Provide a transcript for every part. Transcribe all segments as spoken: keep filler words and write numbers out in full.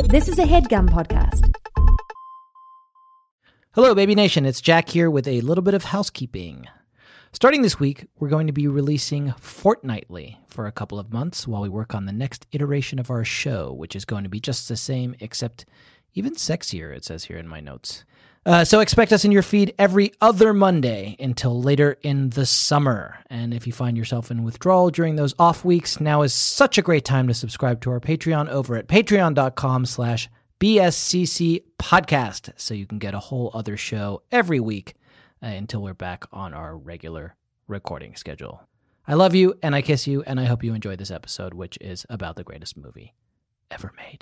This is a HeadGum podcast. Hello, Baby Nation. It's Jack here with a little bit of housekeeping. Starting this week, we're going to be releasing fortnightly for a couple of months while we work on the next iteration of our show, which is going to be just the same, except even sexier, it says here in my notes. Uh, so expect us in your feed every other Monday until later in the summer. And if you find yourself in withdrawal during those off weeks, now is such a great time to subscribe to our Patreon over at patreon.com slash BSCC podcast, so you can get a whole other show every week uh, until we're back on our regular recording schedule. I love you, and I kiss you, and I hope you enjoy this episode, which is about the greatest movie ever made.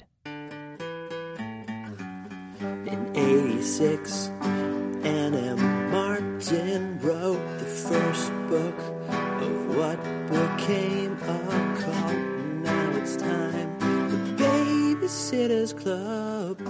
In eighty-six, Anne M. Martin wrote the first book of what became a cult. Now it's time for Babysitter's Club.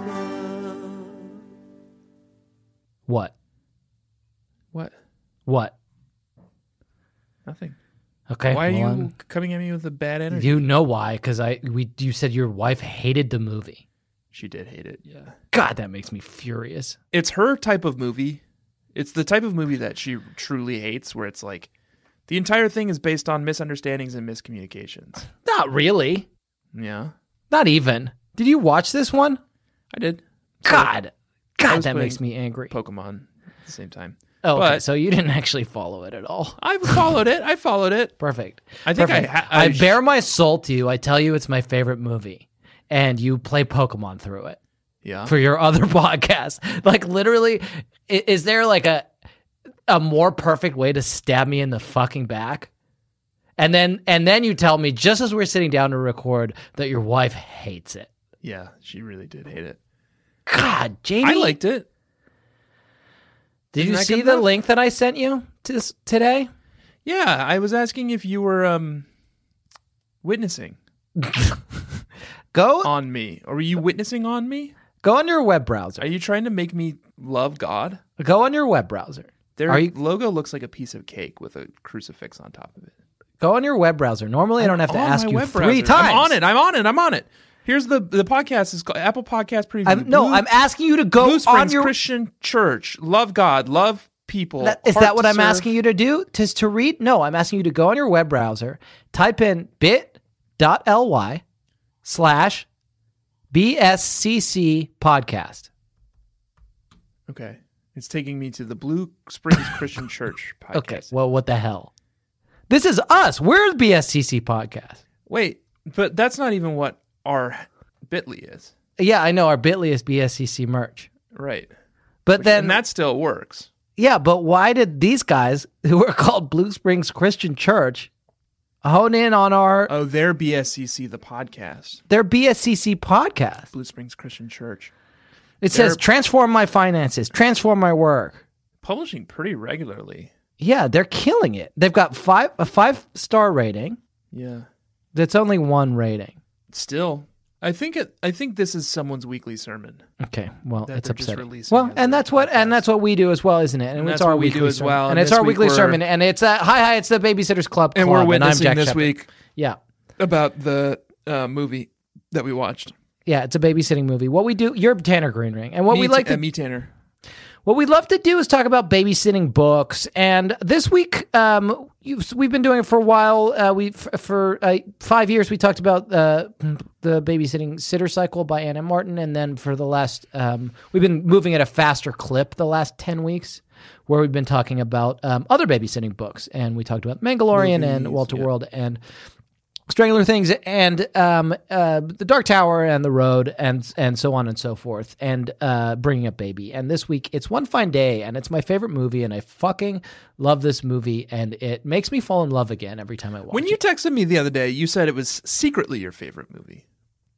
What? What? What? Nothing. Okay. Why are well, you I'm- coming at me with a bad energy? You know why? Because I we you said your wife hated the movie. She did hate it, yeah. God, that makes me furious. It's her type of movie. It's the type of movie that she truly hates, where it's like the entire thing is based on misunderstandings and miscommunications. Not really. Yeah, Not even. Did you watch this one? I did. God. I God, was that playing makes me angry. Pokemon at the same time. Oh, okay. But- So you didn't actually follow it at all. I followed it. I followed it. Perfect. I think Perfect. I ha- I, I bare my soul to you. I tell you it's my favorite movie. And you play Pokemon through it Yeah. for your other podcast. Like literally, i- is there like a a more perfect way to stab me in the fucking back? And then and then you tell me just as we're sitting down to record that your wife hates it. Yeah, she really did hate it. God, Jamie. I liked it. Did Isn't you that see good the enough? link that I sent you to, today? Yeah, I was asking if you were um witnessing Go on me. Or were you witnessing on me? go on your web browser. Are you trying to make me love God? Go on your web browser. Their Are you- logo looks like a piece of cake with a crucifix on top of it. Go on your web browser. Normally, I don't have to On ask my you web three browser. times. I'm on it. I'm on it. I'm on it. Here's the the podcast is called Apple Podcast Preview. I'm, no, Blue- I'm asking you to go Blue on Springs your. Christian Church. Love God. Love people. That, is heart that what to I'm serve. asking you to do? To to read? No, I'm asking you to go on your web browser, type in bit.ly slash BSCC podcast. Okay. It's taking me to the Blue Springs Christian Church podcast. Okay. Well, what the hell? This is us. We're the B S C C podcast. Wait, but that's not even what our Bitly is. Yeah, I know. Our Bitly is B S C C merch. Right. But then and that still works. yeah, but why did these guys who are called Blue Springs Christian Church hone in on our Oh, they're B S C C, the podcast. their B S C C podcast? Blue Springs Christian Church. It says They're- transform my finances, transform my work. Publishing pretty regularly. Yeah, they're killing it. They've got five a five star rating. Yeah. That's only one rating. Still, I think it. I think this is someone's weekly sermon. Okay, well, That it's they're just upsetting. releasing Well, as and a that's what and podcast. that's what we do as well, isn't it? And, And it's that's our what we weekly do as sermon. well. And And it's this our week weekly we're- sermon. And it's uh, hi hi. It's the Babysitters Club, And Club, we're and I'm witnessing Jack this Shepherd. week Yeah, about the uh, movie that we watched. yeah. It's a babysitting movie. What we do, you're Tanner Greenring, and what me, we like t- to uh, me Tanner. What we'd love to do is talk about babysitting books. And this week, um, you've, we've been doing it for a while. Uh, we f- For uh, five years, we talked about uh, the Babysitting Sitter Cycle by Anna Martin. And then for the last, um, we've been moving at a faster clip the last ten weeks, where we've been talking about um, other babysitting books. And we talked about Mandalorian and Movies, Walter yeah. World and Strangler Things and um, uh, The Dark Tower and The Road and and so on and so forth, and uh, Bringing Up Baby. And this week, it's One Fine Day, and it's my favorite movie, and I fucking love this movie, and it makes me fall in love again every time I watch When you it. texted me the other day, you said it was secretly your favorite movie.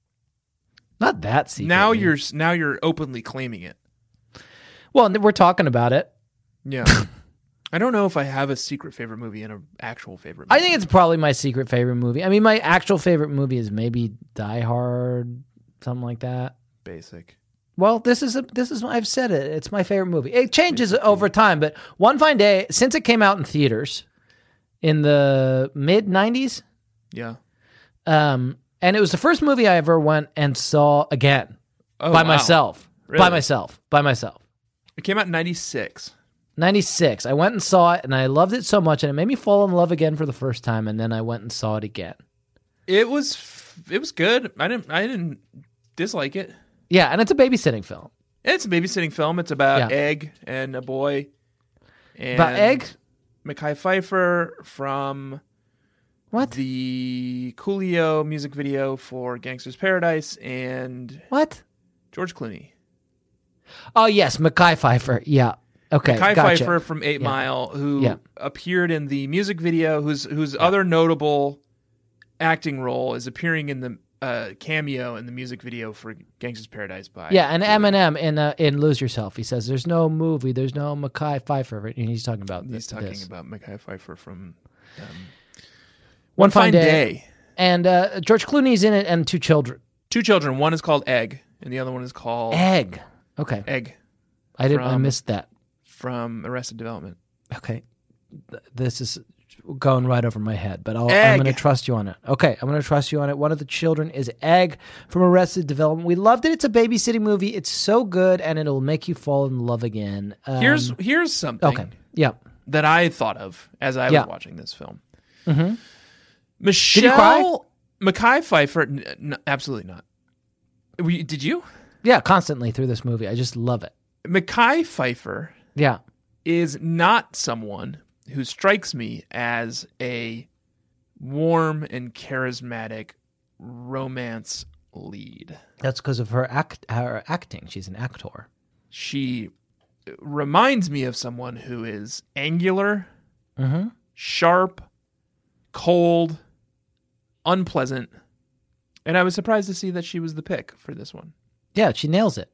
Not that secret. Now you're now you're openly claiming it. Well, we're talking about it. Yeah. I don't know if I have a secret favorite movie and an actual favorite I movie. think it's probably my secret favorite movie. I mean, my actual favorite movie is maybe Die Hard, something like that. basic. Well, this is a, this is I've said it. It's my favorite movie. It changes over time, but One Fine Day, since it came out in theaters in the mid nineties, Yeah. um, and it was the first movie I ever went and saw again. Oh, by wow. myself. By Really? myself. By myself. It came out in ninety-six. ninety-six. I went and saw it, and I loved it so much, and it made me fall in love again for the first time, and then I went and saw it again. It was f- it was good. I didn't I didn't dislike it. Yeah, and it's a babysitting film. It's a babysitting film. It's about Yeah. Egg and a boy. And About Egg? Mekhi Phifer from What? the Coolio music video for Gangster's Paradise and What? George Clooney. Oh, yes, Mekhi Phifer. Yeah. Okay, Mekhi gotcha. Phifer from Eight Yeah. Mile, who Yeah. appeared in the music video, whose whose other notable acting role is appearing in the uh, cameo in the music video for Gangster's Paradise by Yeah, and Coolio. Eminem in uh, in Lose Yourself, he says, "There's no movie, there's no Mekhi Phifer," and he's talking about He's this. talking this. about Mekhi Phifer from um, One Fine Fine Day. Day. And uh, George Clooney's in it, and two children. Two children. One is called Egg, and the other one is called Egg. Okay, Egg I didn't. I from- missed that. from Arrested Development. Okay, Th- this is going right over my head, but I'll, I'm Egg. going to trust you on it. Okay, I'm going to trust you on it. One of the children is Egg from Arrested Development. We loved it. It's a babysitting movie. It's so good, and it'll make you fall in love again. Um, Here's here's something okay. Yeah. that I thought of as I Yeah. was watching this film. Mm-hmm. Michelle Did you cry? Mekhi Phifer, n- n- absolutely not. We, did you? Yeah, constantly through this movie. I just love it. Mekhi Phifer Yeah. is not someone who strikes me as a warm and charismatic romance lead. That's because of her act, her acting. She's an actor. She reminds me of someone who is angular, Mm-hmm. sharp, cold, unpleasant. And I was surprised to see that she was the pick for this one. Yeah, she nails it.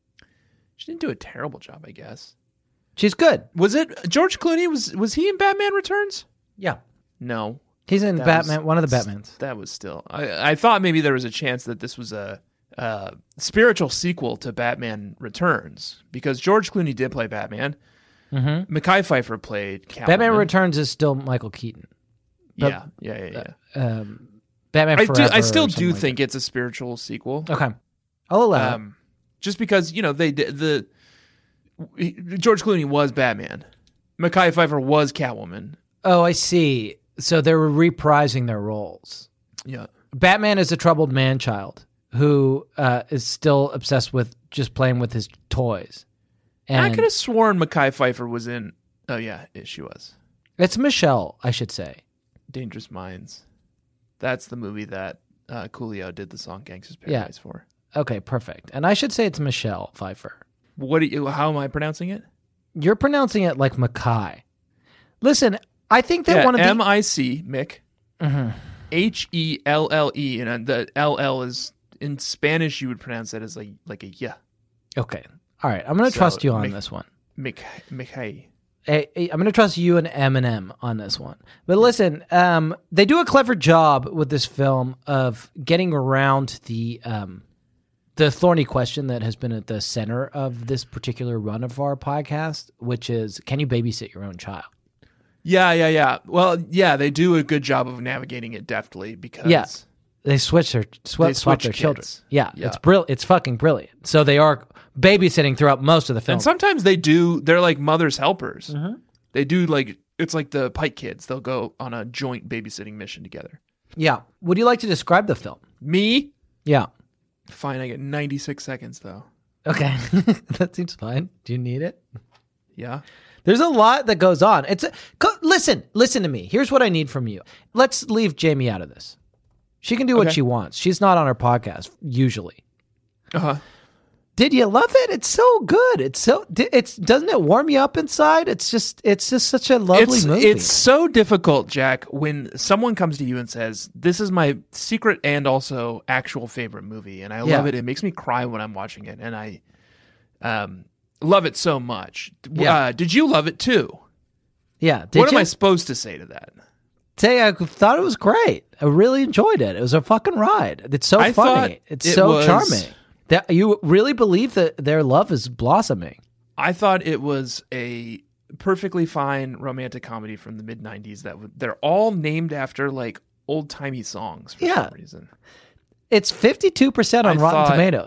She didn't do a terrible job, I guess. She's good. Was it George Clooney? Was was he in Batman Returns? Yeah. No. He's in That Batman, was- one of the Batmans. That was still. I, I thought maybe there was a chance that this was a, a spiritual sequel to Batman Returns because George Clooney did play Batman. Mm-hmm. Mekhi Phifer played Catwoman. Batman Returns is still Michael Keaton. Yeah, yeah, yeah, yeah. Um, Batman I do. Forever I still or something do like think it's a spiritual sequel. that. Okay. I'll allow it. Um, just because you know they did the George Clooney was Batman, Mekhi Phifer was Catwoman. Oh, I see. So they were reprising their roles. Yeah, Batman is a troubled man-child who uh, is still obsessed with just playing with his toys. I And could have sworn Mekhi Phifer was in. Oh yeah, it- she was it's Michelle, I should say. Dangerous Minds. That's the movie that uh, Coolio did the song "Gangster's Yeah. Paradise" for. Okay, perfect. And I should say it's Michelle Pfeiffer. What? Do you, how am I pronouncing it? You're pronouncing it like Mackay. Listen, I think that Yeah, one of the M I C Mick Mhm. H E L L E, and the L L is in Spanish. You would pronounce that as like like a yeah. Okay. All right. I'm going to So, trust you on Mc- this one. Mick Mickey. Hey, hey, I'm going to trust you and Eminem on this one. But listen, um, they do a clever job with this film of getting around the um, the thorny question that has been at the center of this particular run of our podcast, which is, can you babysit your own child? Yeah, yeah, yeah. Well, yeah, they do a good job of navigating it deftly because Yeah. They switch their sw- They swap switch their children. kids. Yeah, Yeah. it's brill- It's fucking brilliant. So they are babysitting throughout most of the film. and sometimes they do. They're like mother's helpers. Mm-hmm. They do like it's like the Pike Kids. They'll go on a joint babysitting mission together. Yeah. Would you like to describe the film? Me, Yeah. fine. I get ninety-six seconds though. Okay. That seems fine. Do you need it? Yeah. There's a lot that goes on. It's a, co- listen, listen to me. Here's what I need from you. Let's leave Jamie out of this. She can do what Okay. she wants. She's not on our podcast usually. Uh huh. Did you love it? It's so good. It's so it's doesn't it warm you up inside? It's just it's just such a lovely it's, movie. It's so difficult, Jack, when someone comes to you and says, "This is my secret and also actual favorite movie," and I Yeah. love it. It makes me cry when I'm watching it, and I um, love it so much. Yeah. Uh, did you love it too? yeah. Did what you am I supposed to say to that? say I thought it was great? I really enjoyed it. It was a fucking ride. It's so I thought funny. It's it so was- charming. That you really believe that their love is blossoming. I thought it was a perfectly fine romantic comedy from the mid nineties that w- they're all named after like old timey songs for Yeah. some reason. It's fifty-two percent on I Rotten thought- Tomatoes.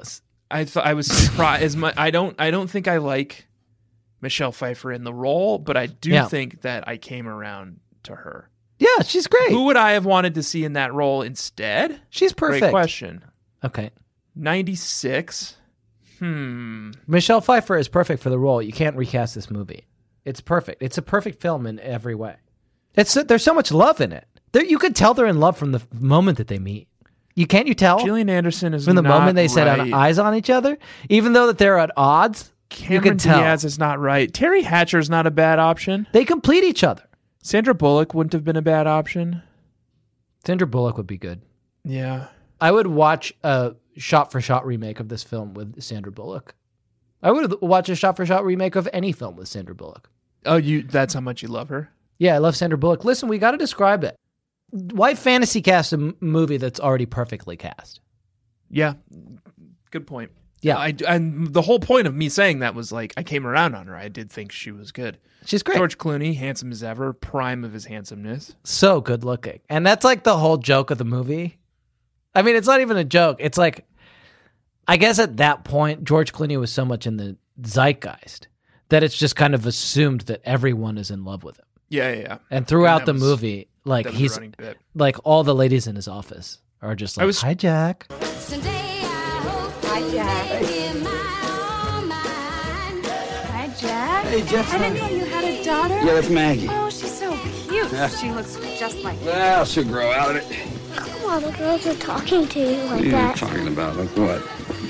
I thought I was surprised. As much, I don't. I don't think I like Michelle Pfeiffer in the role, but I do Yeah. think that I came around to her. Yeah, she's great. Who would I have wanted to see in that role instead? She's perfect. Great question. Okay. ninety-six. Hmm. Michelle Pfeiffer is perfect for the role. You can't recast this movie. It's perfect. It's a perfect film in every way. It's there's so much love in it. There, you could tell they're in love from the moment that they meet. You can't you tell Gillian Anderson is from the not moment they set right. on eyes on each other, even though that they're at odds. Cameron you can tell Diaz is not right. Terry Hatcher's not a bad option. they complete each other. Sandra Bullock wouldn't have been a bad option. Sandra Bullock would be good. Yeah. I would watch a shot-for-shot remake of this film with Sandra Bullock. I would watch a shot-for-shot remake of any film with Sandra Bullock. Oh, you that's how much you love her? Yeah, I love Sandra Bullock. Listen, we got to describe it. Why fantasy cast a m- movie that's already perfectly cast? Yeah. Good point. Yeah. I, and the whole point of me saying that was like I came around on her. I did think she was good. She's great. George Clooney, handsome as ever, prime of his handsomeness. So good looking. And that's like the whole joke of the movie. I mean, it's not even a joke. It's like, I guess at that point, George Clooney was so much in the zeitgeist that it's just kind of assumed that everyone is in love with him. Yeah, yeah, yeah. And throughout And the that was- movie, like that was a he's running bit. like all the ladies in his office are just like, was- hi, Jack. Someday I hope Hi, Jack. you make my own mind. Hi, Jack. Hey, Jeff. I didn't know you had a daughter. Yeah, that's Maggie. Oh, she's so cute. She looks just like you. Well, she'll grow out of it. Come on, the girls are talking to you What like are you that. talking about? Like what?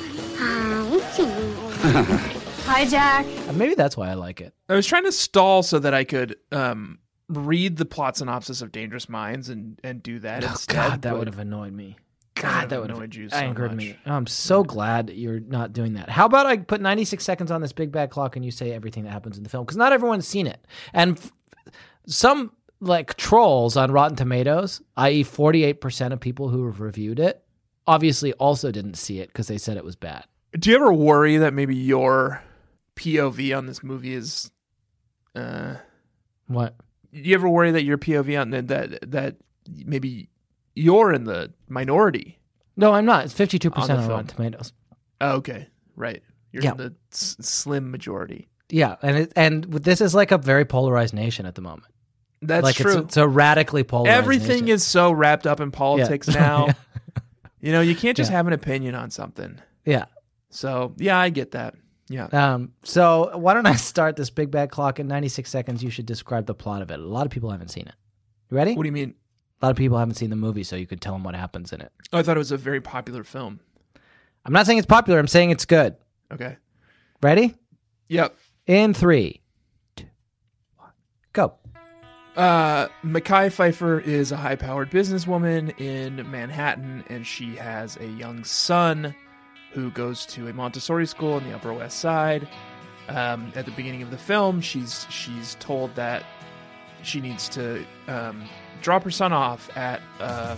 Um, Hi, Jack. And maybe that's why I like it. I was trying to stall so that I could um, read the plot synopsis of Dangerous Minds and, and do that Oh, instead. God, that but would have annoyed me. would God, have that would have annoyed you so angered much. me. Oh, I'm so glad that you're not doing that. How about I put ninety-six seconds on this big bad clock and you say everything that happens in the film? Because not everyone's seen it. And f- some like trolls on Rotten Tomatoes, that is forty-eight percent of people who have reviewed it, obviously also didn't see it because they said it was bad. Do you ever worry that maybe your P O V on this movie is... Uh, What? do you ever worry that your P O V on that, that, that maybe you're in the minority? No, I'm not. It's fifty-two percent On on, the Rotten film. Tomatoes. Oh, okay, right. You're Yeah. in the s- slim majority. Yeah, and it, and this is like a very polarized nation at the moment. That's like true. It's, it's a radically polarized Everything nation. is so wrapped up in politics now. Yeah. You know, you can't just Yeah. have an opinion on something. Yeah. So, yeah, I get that. Yeah. Um, so why don't I start this big bad clock in ninety-six seconds? You should describe the plot of it. A lot of people haven't seen it. You ready? What do you mean? A lot of people haven't seen the movie, so you could tell them what happens in it. Oh, I thought it was a very popular film. I'm not saying it's popular. I'm saying it's good. Okay. Ready? Yep. In three, two, one, go. Uh, Mekhi Phifer is a high-powered businesswoman in Manhattan, and she has a young son who goes to a Montessori school in the Upper West Side. Um, at the beginning of the film, she's she's told that she needs to um, drop her son off at uh,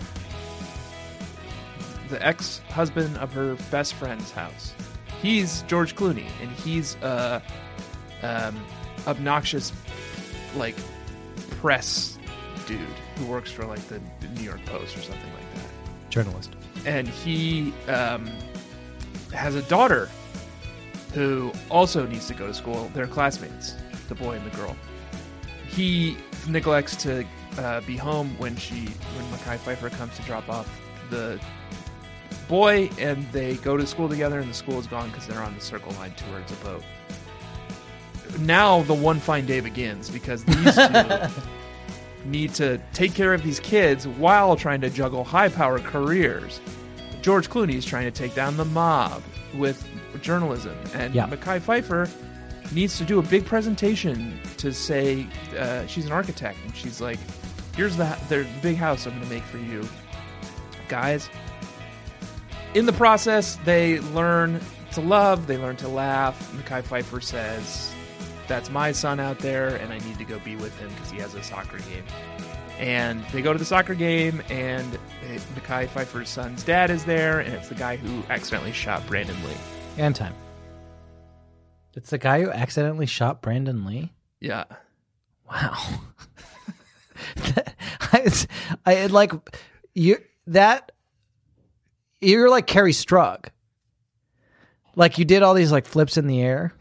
the ex-husband of her best friend's house. He's George Clooney, and he's a um, obnoxious, like, press dude who works for like the New York Post or something like that. Journalist. And he um, has a daughter who also needs to go to school. They're classmates, the boy and the girl. He neglects to uh, be home when she when Mekhi Phifer comes to drop off the boy, and they go to school together, and the school is gone because they're on the Circle Line towards a boat. Now the one fine day begins because these two need to take care of these kids while trying to juggle high-powered careers. George Clooney is trying to take down the mob with journalism, and Yeah. Mekhi Phifer needs to do a big presentation to say uh, she's an architect, and she's like, "Here's the the big house I'm going to make for you, guys." In the process, they learn to love, they learn to laugh. Mekhi Phifer says, "That's my son out there, and I need to go be with him because he has a soccer game." And they go to the soccer game, and it, Mekhi Phifer's son's dad is there, and it's the guy who accidentally shot Brandon Lee. And time. It's the guy who accidentally shot Brandon Lee? Yeah. Wow. I, it's- I like you that you're like Carrie Strug. Like you did all these like flips in the air.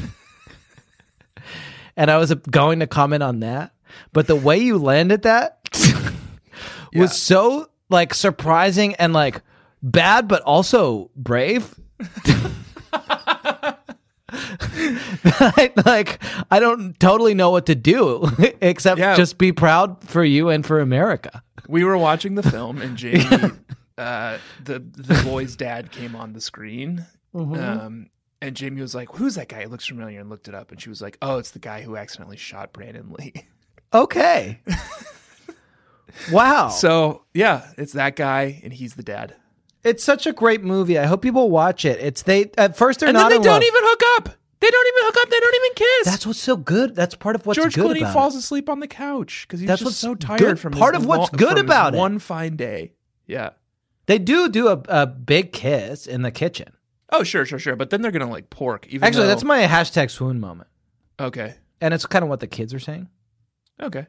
And I was going to comment on that, but the way you landed that was Yeah. so like surprising and like bad, but also brave. I, like I don't totally know what to do except Yeah. just be proud for you and for America. We were watching the film, and Jamie, uh, the the boy's dad, came on the screen. Um, and Jamie was like, "Who's that guy? It looks familiar." And looked it up, and she was like, "Oh, it's the guy who accidentally shot Brandon Lee." Okay. Wow. So yeah, it's that guy, and he's the dad. It's such a great movie. I hope people watch it. It's they at first they're And not then they in don't love. even hook up. They don't even hook up. They don't even kiss. That's what's so good. That's part of what's George good Clooney about falls it. asleep on the couch because he's That's just what's so tired good- from part his of what's lo- good from his about it. One fine day. Yeah. They do do a, a big kiss in the kitchen. Oh, sure, sure, sure. But then they're gonna like pork. Even Actually, though- that's my hashtag swoon moment, okay. and it's kind of what the kids are saying. Okay.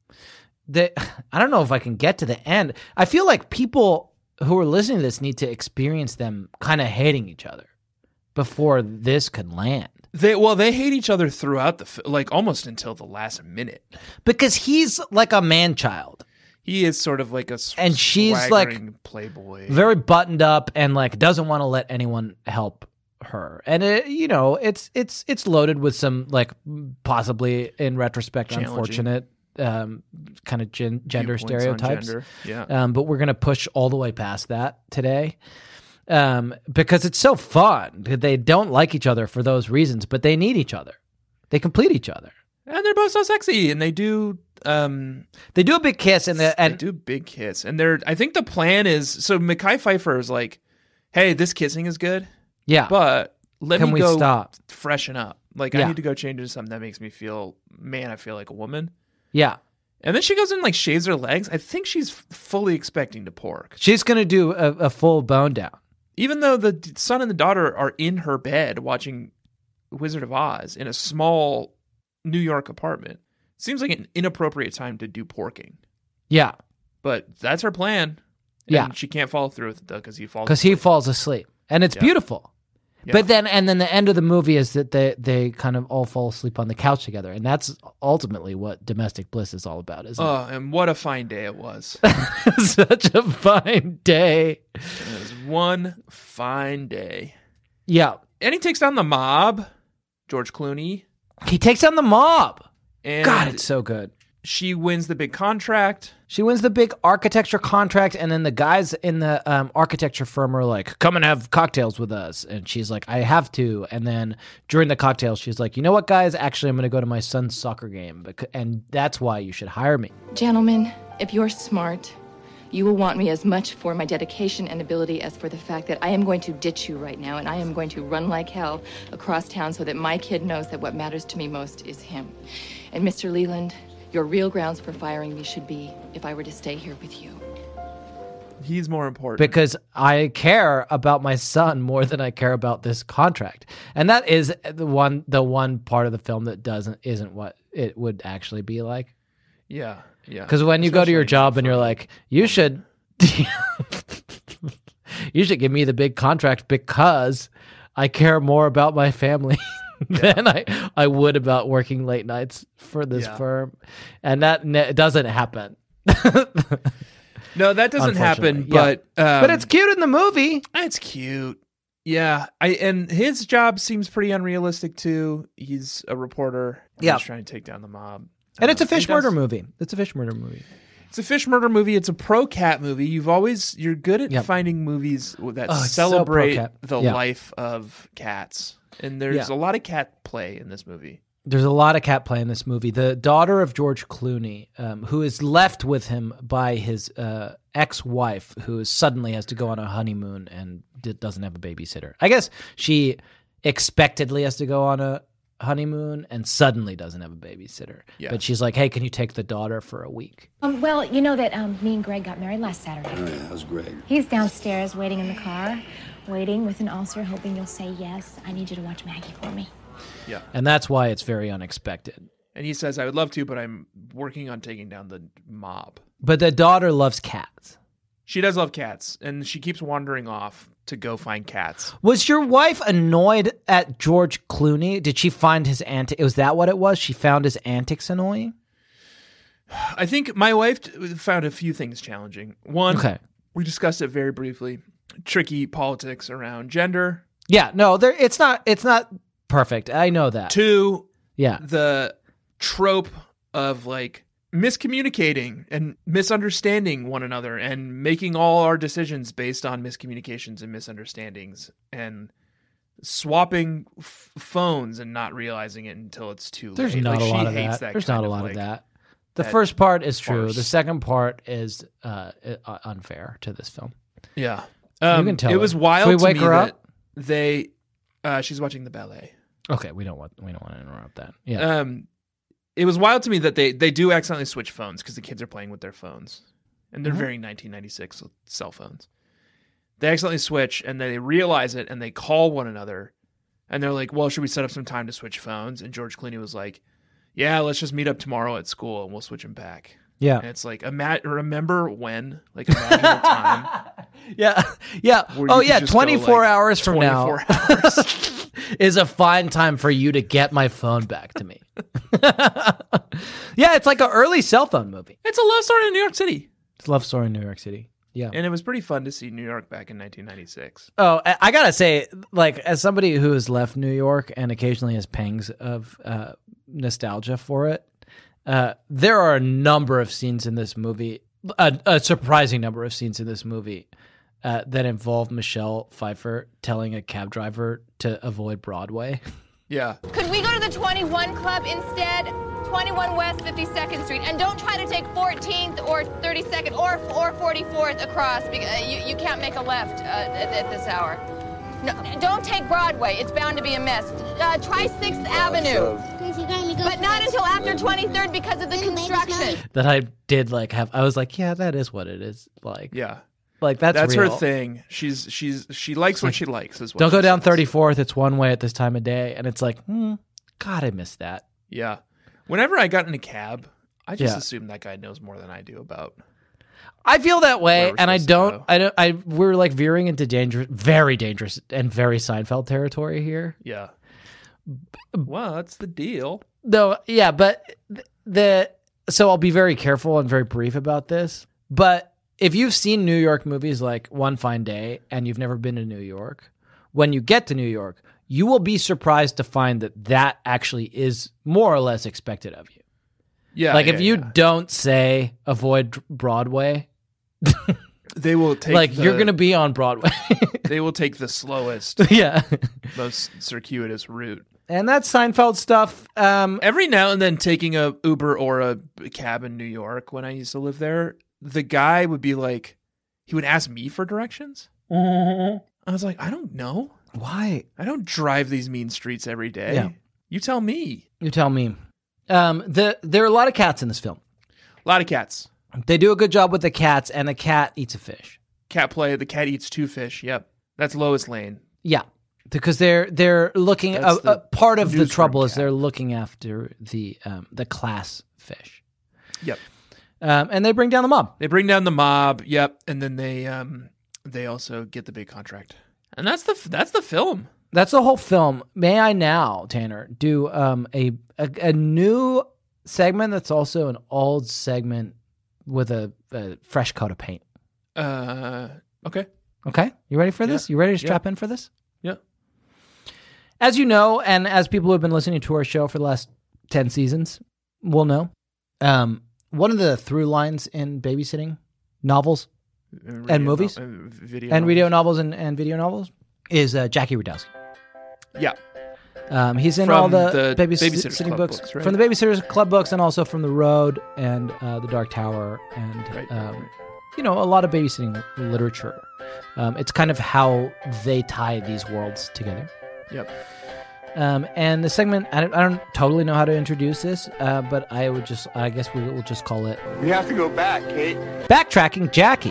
They, I don't know if I can get to the end. I feel like people who are listening to this need to experience them kind of hating each other before this could land. They well, they hate each other throughout the fi- like almost until the last minute. Because he's like a man child, He is sort of like a s- And she's, like, swaggering playboy. very buttoned up, and like doesn't want to let anyone help her. And it, you know, it's it's it's loaded with some like possibly in retrospect Challenging. unfortunate um, kind of gen- gender Viewpoints on stereotypes. gender. Yeah. Um, but we're gonna push all the way past that today. Um, because it's so fun. They don't like each other for those reasons, but they need each other. They complete each other. And they're both so sexy, and they do. Um, They do a big kiss, and the, they and do a big kiss, and they're. I think the plan is so. Mekhi Phifer is like, "Hey, this kissing is good, yeah, but let can me we go stop? freshen up. Like Yeah. I need to go change into something that makes me feel, man, I feel like a woman." Yeah, And then she goes and like shaves her legs. I think she's f- fully expecting to pork, she's gonna do a, a full bone down. even though the d- son and the daughter are in her bed watching Wizard of Oz in a small New York apartment. Seems like an inappropriate time to do porking, Yeah, but that's her plan. Yeah. And she can't follow through with it though because he falls. because he falls asleep, and it's Yeah. beautiful. Yeah. But then, and then the end of the movie is that they they kind of all fall asleep on the couch together, and that's ultimately what domestic bliss is all about, isn't Oh, and what a fine day it was! it? Such a fine day. It was one fine day. Yeah, And he takes down the mob, George Clooney. he takes down the mob. And God, it's so good. she wins the big contract. She wins the big architecture contract, and then the guys in the um, architecture firm are like, "Come and have cocktails with us." And she's like, "I have to." And then during the cocktails, she's like, "You know what, guys? Actually, I'm going to go to my son's soccer game, bec- and that's why you should hire me." Gentlemen, if you're smart, you will want me as much for my dedication and ability as for the fact that I am going to ditch you right now, and I am going to run like hell across town so that my kid knows that what matters to me most is him. And Mister Leland, your real grounds for firing me should be if I were to stay here with you. He's more important. Because I care about my son more than I care about this contract, and that is the one the one part of the film that doesn't isn't what it would actually be like. yeah, yeah. Because when you go to your Especially job and for- you're like, you should, you should give me the big contract because I care more about my family than I, I would about working late nights for this Yeah. firm. And that ne- doesn't happen. no, that doesn't happen. Unfortunately, yeah. But um, but it's cute in the movie. It's cute. Yeah, I and his job seems pretty unrealistic too. He's a reporter. and Yeah. he's trying to take down the mob. And it's a Um, he fish does- murder movie. It's a fish murder movie. It's a fish murder movie. It's a pro cat movie. You've always you're good at Yep. finding movies that Oh, it's so celebrate pro-cat. the Yeah. life of cats, and there's Yeah. a lot of cat play in this movie. There's a lot of cat play in this movie. The daughter of George Clooney, um, who is left with him by his uh, ex-wife, who suddenly has to go on a honeymoon and d- doesn't have a babysitter. I guess she expectedly has to go on a honeymoon and suddenly doesn't have a babysitter. Yeah. But she's like, "Hey, can you take the daughter for a week?" Um, well, you know that um, me and Greg got married last Saturday. Oh, yeah, how's Greg? He's downstairs waiting in the car, waiting with an ulcer, hoping you'll say yes. I need you to watch Maggie for me. Yeah, And that's why it's very unexpected. and he says, "I would love to, but I'm working on taking down the mob." But the daughter loves cats. She does love cats, and she keeps wandering off to go find cats. Was your wife annoyed at George Clooney? Did she find his antics? Was that what it was? She found his antics annoying? I think my wife t- found a few things challenging. One, Okay. we discussed it very briefly. Tricky politics around gender. Yeah, no, there. It's not. It's not perfect. I know that. Two, Yeah, the trope of like miscommunicating and misunderstanding one another and making all our decisions based on miscommunications and misunderstandings and swapping f- phones and not realizing it until it's too late. there's not Like, a she lot of hates that. that There's kind not a of, lot like, of that. The that first part is true. farce. The second part is uh, uh, unfair to this film. Yeah. Um, can tell it her. was wild Should we to wake me her that up? they uh, she's watching the ballet. Okay, we don't want we don't want to interrupt that. Yeah, Um, it was wild to me that they, they do accidentally switch phones because the kids are playing with their phones. And they're Mhm. very nineteen ninety-six with cell phones. They accidentally switch and they realize it and they call one another. And they're like, well, should we set up some time to switch phones? And George Clooney was like, yeah, let's just meet up tomorrow at school and we'll switch them back. yeah, And it's like, ima- remember when? Like, imagine a time. yeah, yeah. Where Oh you could yeah, just go, twenty-four like, hours from now twenty-four hours. is a fine time for you to get my phone back to me. Yeah, it's like an early cell phone movie. It's a love story in New York City. It's a love story in New York City. Yeah. And it was pretty fun to see New York back in nineteen ninety-six. Oh, I, I gotta say, like, as somebody who has left New York and occasionally has pangs of uh, nostalgia for it, uh, there are a number of scenes in this movie, a, a surprising number of scenes in this movie uh, that involve Michelle Pfeiffer telling a cab driver to avoid Broadway. Yeah. Could we go to the twenty-one Club instead? twenty-one West fifty-second Street. And don't try to take fourteenth or thirty-second or or forty-fourth across because uh, you, you can't make a left uh, at, at this hour. No, don't take Broadway. It's bound to be a mess. Uh, try sixth Avenue. But not until after twenty-third because of the construction. That I did like have. I was like, yeah, that is what it is like. Yeah. Like that's That's real. her thing. She's she's she likes what she likes as well. Don't go down thirty-fourth. It's one way at this time of day, and it's like, hmm, God, I missed that. Yeah. Whenever I got in a cab, I just Yeah. assumed that guy knows more than I do about. I feel that way, Where we're and I supposed to don't. go. I don't. I we're like veering into dangerous, very dangerous, and very Seinfeld territory here. Yeah. Well, that's the deal. No, yeah, but th- the so I'll be very careful and very brief about this. But if you've seen New York movies like One Fine Day and you've never been to New York, when you get to New York, you will be surprised to find that that actually is more or less expected of you. Yeah. like yeah, if you yeah. don't say avoid Broadway, they will take like the, you're going to be on Broadway. they will take the slowest, Yeah. most circuitous route. And that's Seinfeld stuff. Um, Every now and then, taking a Uber or a cab in New York when I used to live there, the guy would be like, he would ask me for directions. I was like, I don't know. why? I don't drive these mean streets every day. Yeah. You tell me. You tell me. Um, the there are a lot of cats in this film. A lot of cats. They do a good job with the cats, and the cat eats a fish. Cat play. The cat eats two fish. Yep. That's Lois Lane. Yeah, because they're they're looking. A, That's the a part of the newsroom trouble is cat. they're looking after the um, the class fish. Yep. Um, and they bring down the mob. They bring down the mob. Yep. And then they um they also get the big contract. And that's the that's the film. That's the whole film. May I now, Tanner, do um, a, a a new segment that's also an old segment with a, a fresh coat of paint. Uh. Okay. Okay, you ready for this? Yeah. You ready to Yeah. strap in for this? Yeah. As you know, and as people who have been listening to our show for the last ten seasons will know, um, one of the through lines in babysitting novels Video movies? no- uh, video and novels. video novels and, and video novels is uh, Jackie Rudowski. Yeah. Um, he's in From all the, the babys- Babysitter's sitting Club books, books, right? from the Babysitters Club books, and also from The Road and uh, The Dark Tower, and Right, um, right. you know, a lot of babysitting literature. Um, it's kind of how they tie these worlds together. Yep. Um, and the segment, I don't, I don't totally know how to introduce this, uh, but I would just, I guess we will just call it We have to go back, Kate. Backtracking Jackie.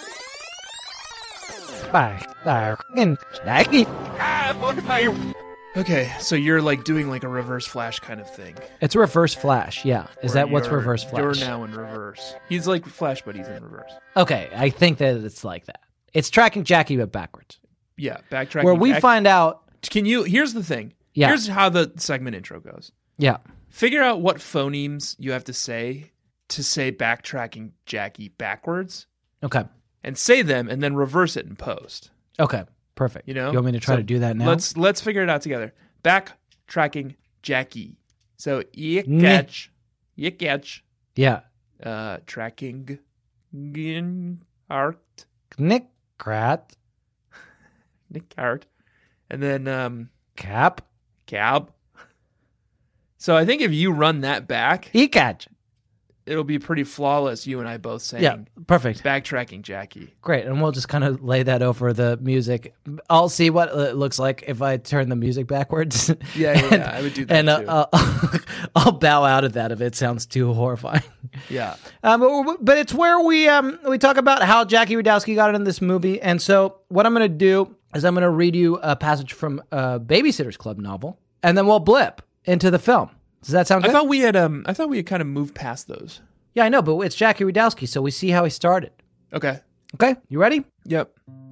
Backtracking Jackie. Ah, look at my... Okay, so you're like doing like a reverse flash kind of thing. It's a reverse flash, yeah. Is where that what's you're- reverse flash? You're now in reverse. He's like Flash, but he's in reverse. Okay, I think that it's like that. It's tracking Jackie, but backwards. Yeah, backtracking. where we Jack- find out. Can you? Here's the thing. Yeah. Here's how the segment intro goes. Yeah. Figure out what phonemes you have to say to say backtracking Jackie backwards, Okay. and say them, and then reverse it in post. Okay. Perfect. You know. You want me to try So to do that now? Let's let's figure it out together. Backtracking Jackie. So you Nyeh. catch, you catch. Yeah. Uh, tracking, gin, art, Nick Krat. Nick Art, and then um, Cap. cab. So I think if you run that back, E-catch. it'll be pretty flawless. You and I both saying, Yeah. Perfect. backtracking Jackie. Great. And we'll just kind of lay that over the music. I'll see what it looks like if I turn the music backwards. Yeah, yeah, yeah, I would do that and, too. uh, uh, I'll bow out of that if it sounds too horrifying. Yeah. Um, but- but it's where we um we talk about how Jackie Radowski got in this movie. And so what I'm going to do is I'm going to read you a passage from a Babysitter's Club novel, and then we'll blip into the film. Does that sound I good? thought we had um I thought we had kind of moved past those. Yeah, I know, but it's Jackie Radowski, so we see how he started. Okay. Okay, you ready? Yep.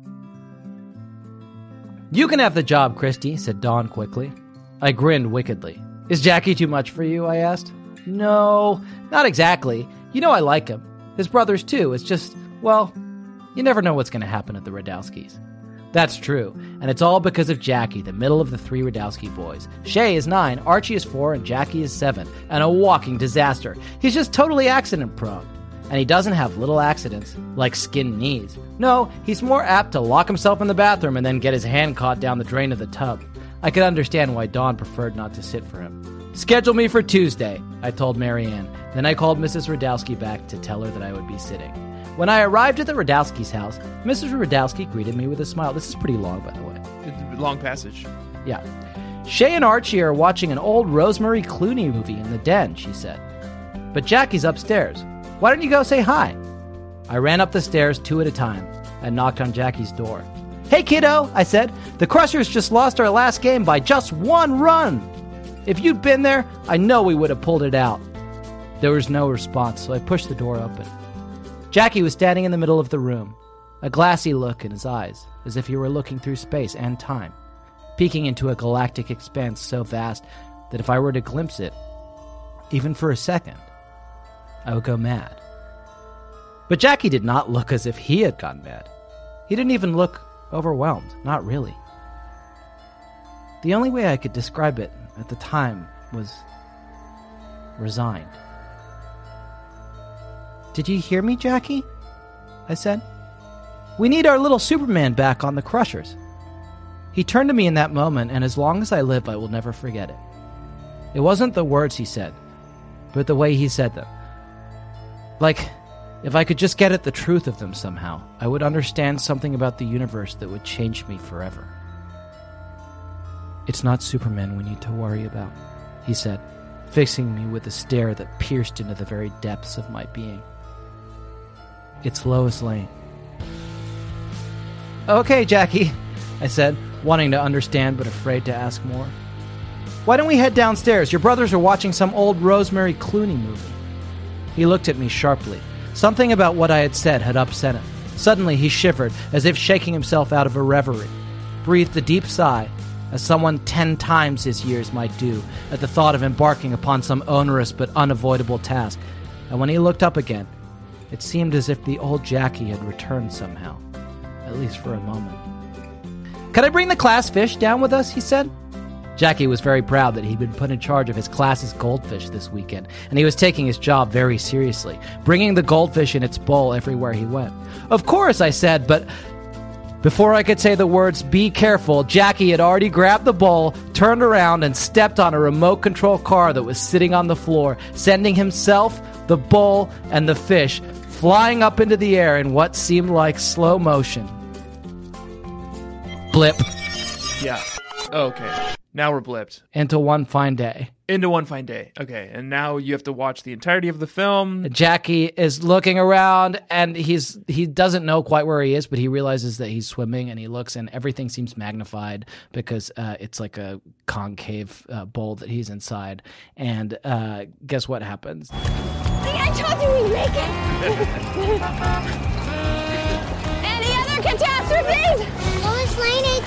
You can have the job, Christy, said Dawn quickly. I grinned wickedly. Is Jackie too much for you? I asked. No, not exactly. You know I like him. His brothers, too. It's just, well, you never know what's going to happen at the Radowskis. That's true, and it's all because of Jackie, the middle of the three Radowski boys. Shay is nine, Archie is four, and Jackie is seven, and a walking disaster. He's just totally accident-prone. And he doesn't have little accidents, like skinned knees. No, he's more apt to lock himself in the bathroom and then get his hand caught down the drain of the tub. I could understand why Dawn preferred not to sit for him. Schedule me for Tuesday, I told Marianne. Then I called Missus Radowski back to tell her that I would be sitting. When I arrived at the Radowski's house, Missus Radowski greeted me with a smile. This is pretty long, by the way. Long passage. Yeah. Shay and Archie are watching an old Rosemary Clooney movie in the den, she said. But Jackie's upstairs. Why don't you go say hi? I ran up the stairs two at a time and knocked on Jackie's door. Hey, kiddo, I said. The Crushers just lost our last game by just one run. If you'd been there, I know we would have pulled it out. There was no response, so I pushed the door open. Jackie was standing in the middle of the room, a glassy look in his eyes, as if he were looking through space and time, peeking into a galactic expanse so vast that if I were to glimpse it, even for a second, I would go mad. But Jackie did not look as if he had gone mad. He didn't even look overwhelmed, not really. The only way I could describe it at the time was resigned. Did you hear me, Jackie? I said. We need our little Superman back on the Crushers. He turned to me in that moment, and as long as I live, I will never forget it. It wasn't the words he said, but the way he said them. Like, if I could just get at the truth of them somehow, I would understand something about the universe that would change me forever. It's not Superman we need to worry about, he said, fixing me with a stare that pierced into the very depths of my being. It's Lois Lane. Okay, Jackie, I said, wanting to understand but afraid to ask more. Why don't we head downstairs? Your brothers are watching some old Rosemary Clooney movie. He looked at me sharply. Something about what I had said had upset him. Suddenly he shivered, as if shaking himself out of a reverie, breathed a deep sigh, as someone ten times his years might do at the thought of embarking upon some onerous but unavoidable task. And when he looked up again, it seemed as if the old Jackie had returned somehow, at least for a moment. Could I bring the class fish down with us, he said. Jackie was very proud that he'd been put in charge of his class's goldfish this weekend, and he was taking his job very seriously, bringing the goldfish in its bowl everywhere he went. Of course, I said, but before I could say the words, be careful, Jackie had already grabbed the bowl, turned around, and stepped on a remote control car that was sitting on the floor, sending himself, the bowl, and the fish flying up into the air in what seemed like slow motion. Blip. Yeah. Okay. Now we're blipped. Into one fine day. Into one fine day. Okay. And now you have to watch the entirety of the film. Jackie is looking around, and he's he doesn't know quite where he is, but he realizes that he's swimming, and he looks, and everything seems magnified because uh, it's like a concave uh, bowl that he's inside. And uh, guess what happens? I told you we'd make it. Any other catastrophes? Lois Lane ate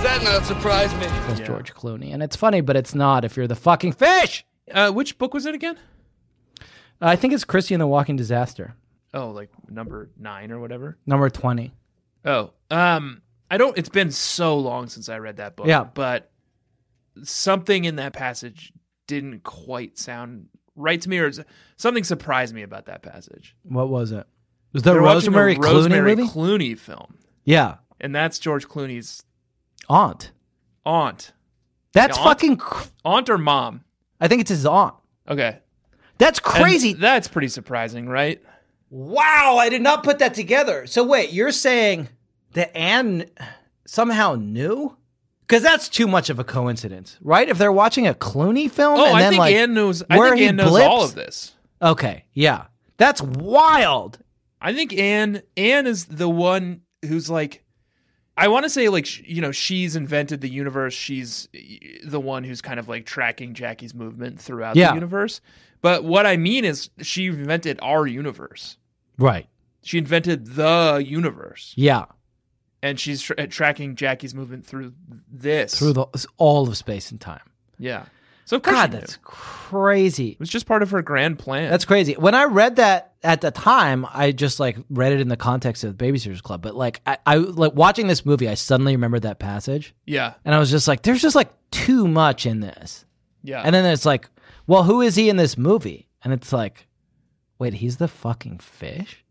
does that not surprise me? That's Yeah. George Clooney. And it's funny, but it's not if you're the fucking fish. Uh, which book was it again? Uh, I think it's Christie and the Walking Disaster. Oh, like number nine or whatever. Number twenty. Oh, um, I don't. It's been so long since I read that book. Yeah. but something in that passage didn't quite sound right to me, or something surprised me about that passage. What was it? Was the They're watching Rosemary a Clooney Rosemary movie? Clooney film, Yeah. and that's George Clooney's Aunt. aunt. That's Yeah, aunt? fucking... Cr- Aunt or mom? I think it's his aunt. Okay, That's And crazy. that's pretty surprising, right? Wow, I did not put that together. So wait, you're saying that Anne somehow knew? Because that's too much of a coincidence, right? If they're watching a Clooney film, Oh, and I then think like Anne knows. I where think he Anne knows blips- all of this. Okay, yeah, that's wild. I think Anne Anne is the one who's like, I want to say like sh- you know she's invented the universe. She's the one who's kind of like tracking Jackie's movement throughout Yeah. the universe. But what I mean is she invented our universe. Right. She invented the universe, Yeah, and she's tra- tracking Jackie's movement through this. through the all of space and time. yeah. So of course God, she knew. that's crazy. It was just part of her grand plan. That's crazy. When I read that at the time, I just like read it in the context of the Babysitters Club. But like, I, I like watching this movie, I suddenly remembered that passage, yeah, and I was just like, "There's just like too much in this." yeah. And then it's like, "Well, who is he in this movie?" And it's like, "Wait, he's the fucking fish."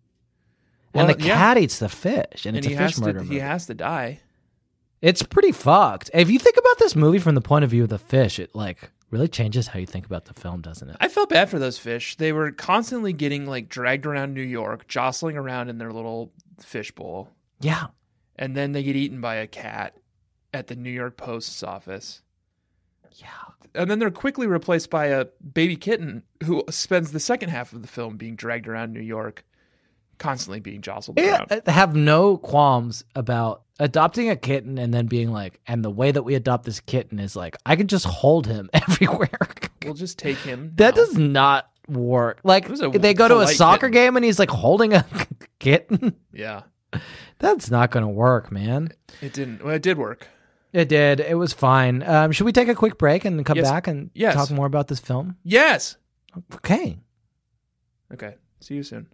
And Well, the yeah. cat eats the fish, and, and it's he a has fish murder to movie. he has to die. It's pretty fucked. If you think about this movie from the point of view of the fish, it like really changes how you think about the film, doesn't it? I felt bad for those fish. They were constantly getting like dragged around New York, jostling around in their little fish bowl, Yeah. and then they get eaten by a cat at the New York Post's office. Yeah. And then they're quickly replaced by a baby kitten who spends the second half of the film being dragged around New York, constantly being jostled Yeah, around. I have no qualms about adopting a kitten and then being like, and the way that we adopt this kitten is like, I could just hold him everywhere. We'll just take him. That now. does not work. Like, It was a they go to a polite soccer kitten. game and he's like holding a kitten. Yeah, That's not going to work, man. it didn't. Well, it did work. It did. It was fine. Um, should we take a quick break and come Yes. back and Yes. talk more about this film? Yes. Okay. Okay. See you soon.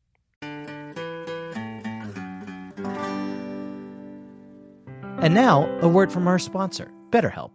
And now, a word from our sponsor, BetterHelp.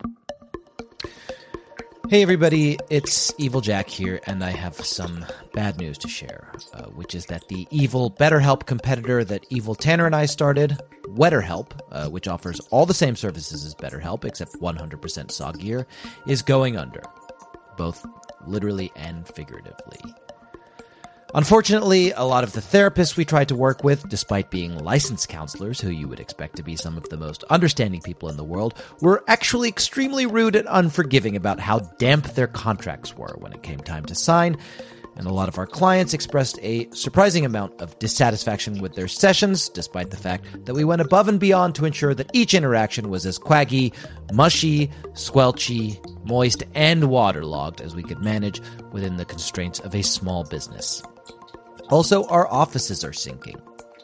Hey everybody, it's Evil Jack here, and I have some bad news to share, uh, which is that the evil BetterHelp competitor that Evil Tanner and I started, WetterHelp, uh, which offers all the same services as BetterHelp except one hundred percent soggier, is going under, both literally and figuratively. Unfortunately, a lot of the therapists we tried to work with, despite being licensed counselors, who you would expect to be some of the most understanding people in the world, were actually extremely rude and unforgiving about how damp their contracts were when it came time to sign, and a lot of our clients expressed a surprising amount of dissatisfaction with their sessions, despite the fact that we went above and beyond to ensure that each interaction was as quaggy, mushy, squelchy, moist, and waterlogged as we could manage within the constraints of a small business. Also, our offices are sinking.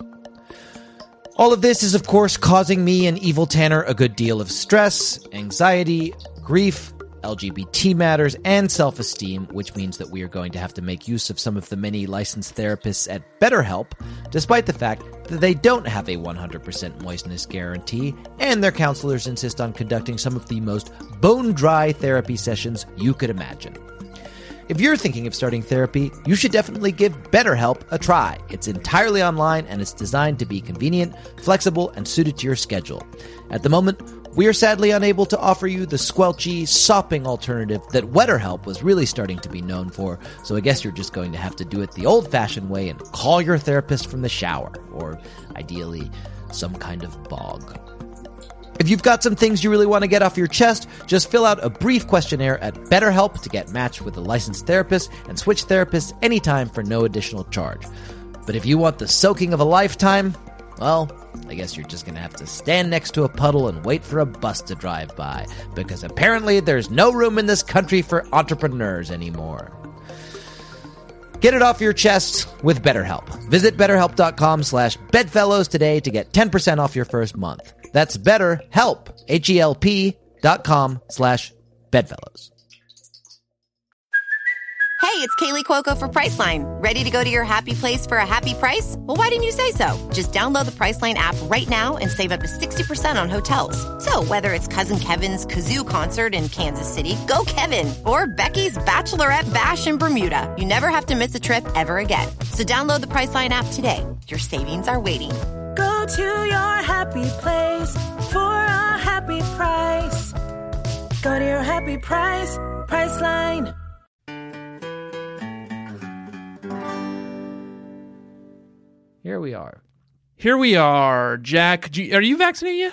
All of this is, of course, causing me and Evil Tanner a good deal of stress, anxiety, grief, L G B T matters, and self-esteem, which means that we are going to have to make use of some of the many licensed therapists at BetterHelp, despite the fact that they don't have a one hundred percent moistness guarantee, and their counselors insist on conducting some of the most bone-dry therapy sessions you could imagine. If you're thinking of starting therapy, you should definitely give BetterHelp a try. It's entirely online and it's designed to be convenient, flexible, and suited to your schedule. At the moment, we are sadly unable to offer you the squelchy, sopping alternative that WetterHelp was really starting to be known for, so I guess you're just going to have to do it the old-fashioned way and call your therapist from the shower, or ideally, some kind of bog. If you've got some things you really want to get off your chest, just fill out a brief questionnaire at BetterHelp to get matched with a licensed therapist and switch therapists anytime for no additional charge. But if you want the soaking of a lifetime, well, I guess you're just going to have to stand next to a puddle and wait for a bus to drive by, because apparently there's no room in this country for entrepreneurs anymore. Get it off your chest with BetterHelp. Visit betterhelp.com slash bedfellows today to get ten percent off your first month. That's BetterHelp, H-E-L-P dot com slash bedfellows. Hey, it's Kaylee Cuoco for Priceline. Ready to go to your happy place for a happy price? Well, why didn't you say so? Just download the Priceline app right now and save up to sixty percent on hotels. So whether it's Cousin Kevin's Kazoo Concert in Kansas City, go Kevin, or Becky's Bachelorette Bash in Bermuda, you never have to miss a trip ever again. So download the Priceline app today. Your savings are waiting. Go to your happy place for a happy price. Go to your happy price, Priceline. Here we are. Here we are. Jack, do you- are you vaccinated yet?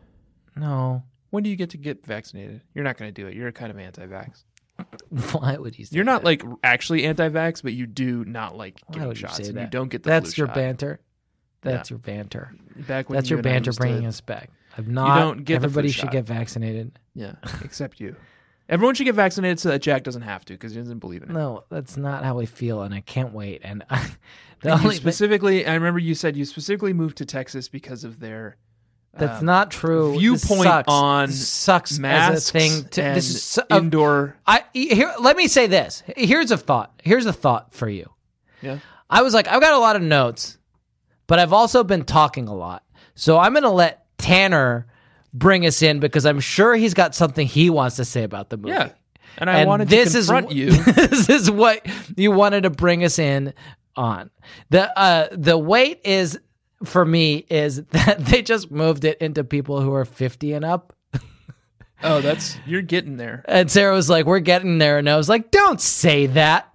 No. When do you get to get vaccinated? You're not going to do it. You're kind of anti-vax. Why would you say You're not that? like actually anti-vax, but you do not like Why getting would you shots, say and that? you don't get the That's flu your shot. banter. That's Yeah. your banter. Back when That's you your and I banter used bringing to- us back. I'm not. don't get the flu everybody should shot. get vaccinated. Yeah, except you. Everyone should get vaccinated so that Jack doesn't have to because he doesn't believe in it. No, that's not how I feel, and I can't wait. And I, the And you only thing- specifically, I remember you said you specifically moved to Texas because of their that's um, not true. This viewpoint sucks. on This sucks masks as a thing. To, and this is su- uh, indoor. I here. Let me say this. Here's a thought. Here's a thought for you. Yeah. I was like, I've got a lot of notes, but I've also been talking a lot. So I'm going to let Tanner bring us in because I'm sure he's got something he wants to say about the movie. Yeah. And I wanted this to is confront wh- you. This is what you wanted to bring us in on. The uh, the weight is for me is that they just moved it into people who are fifty and up. Oh, that's you're getting there. And Sarah was like, we're getting there. And I was like, don't say that.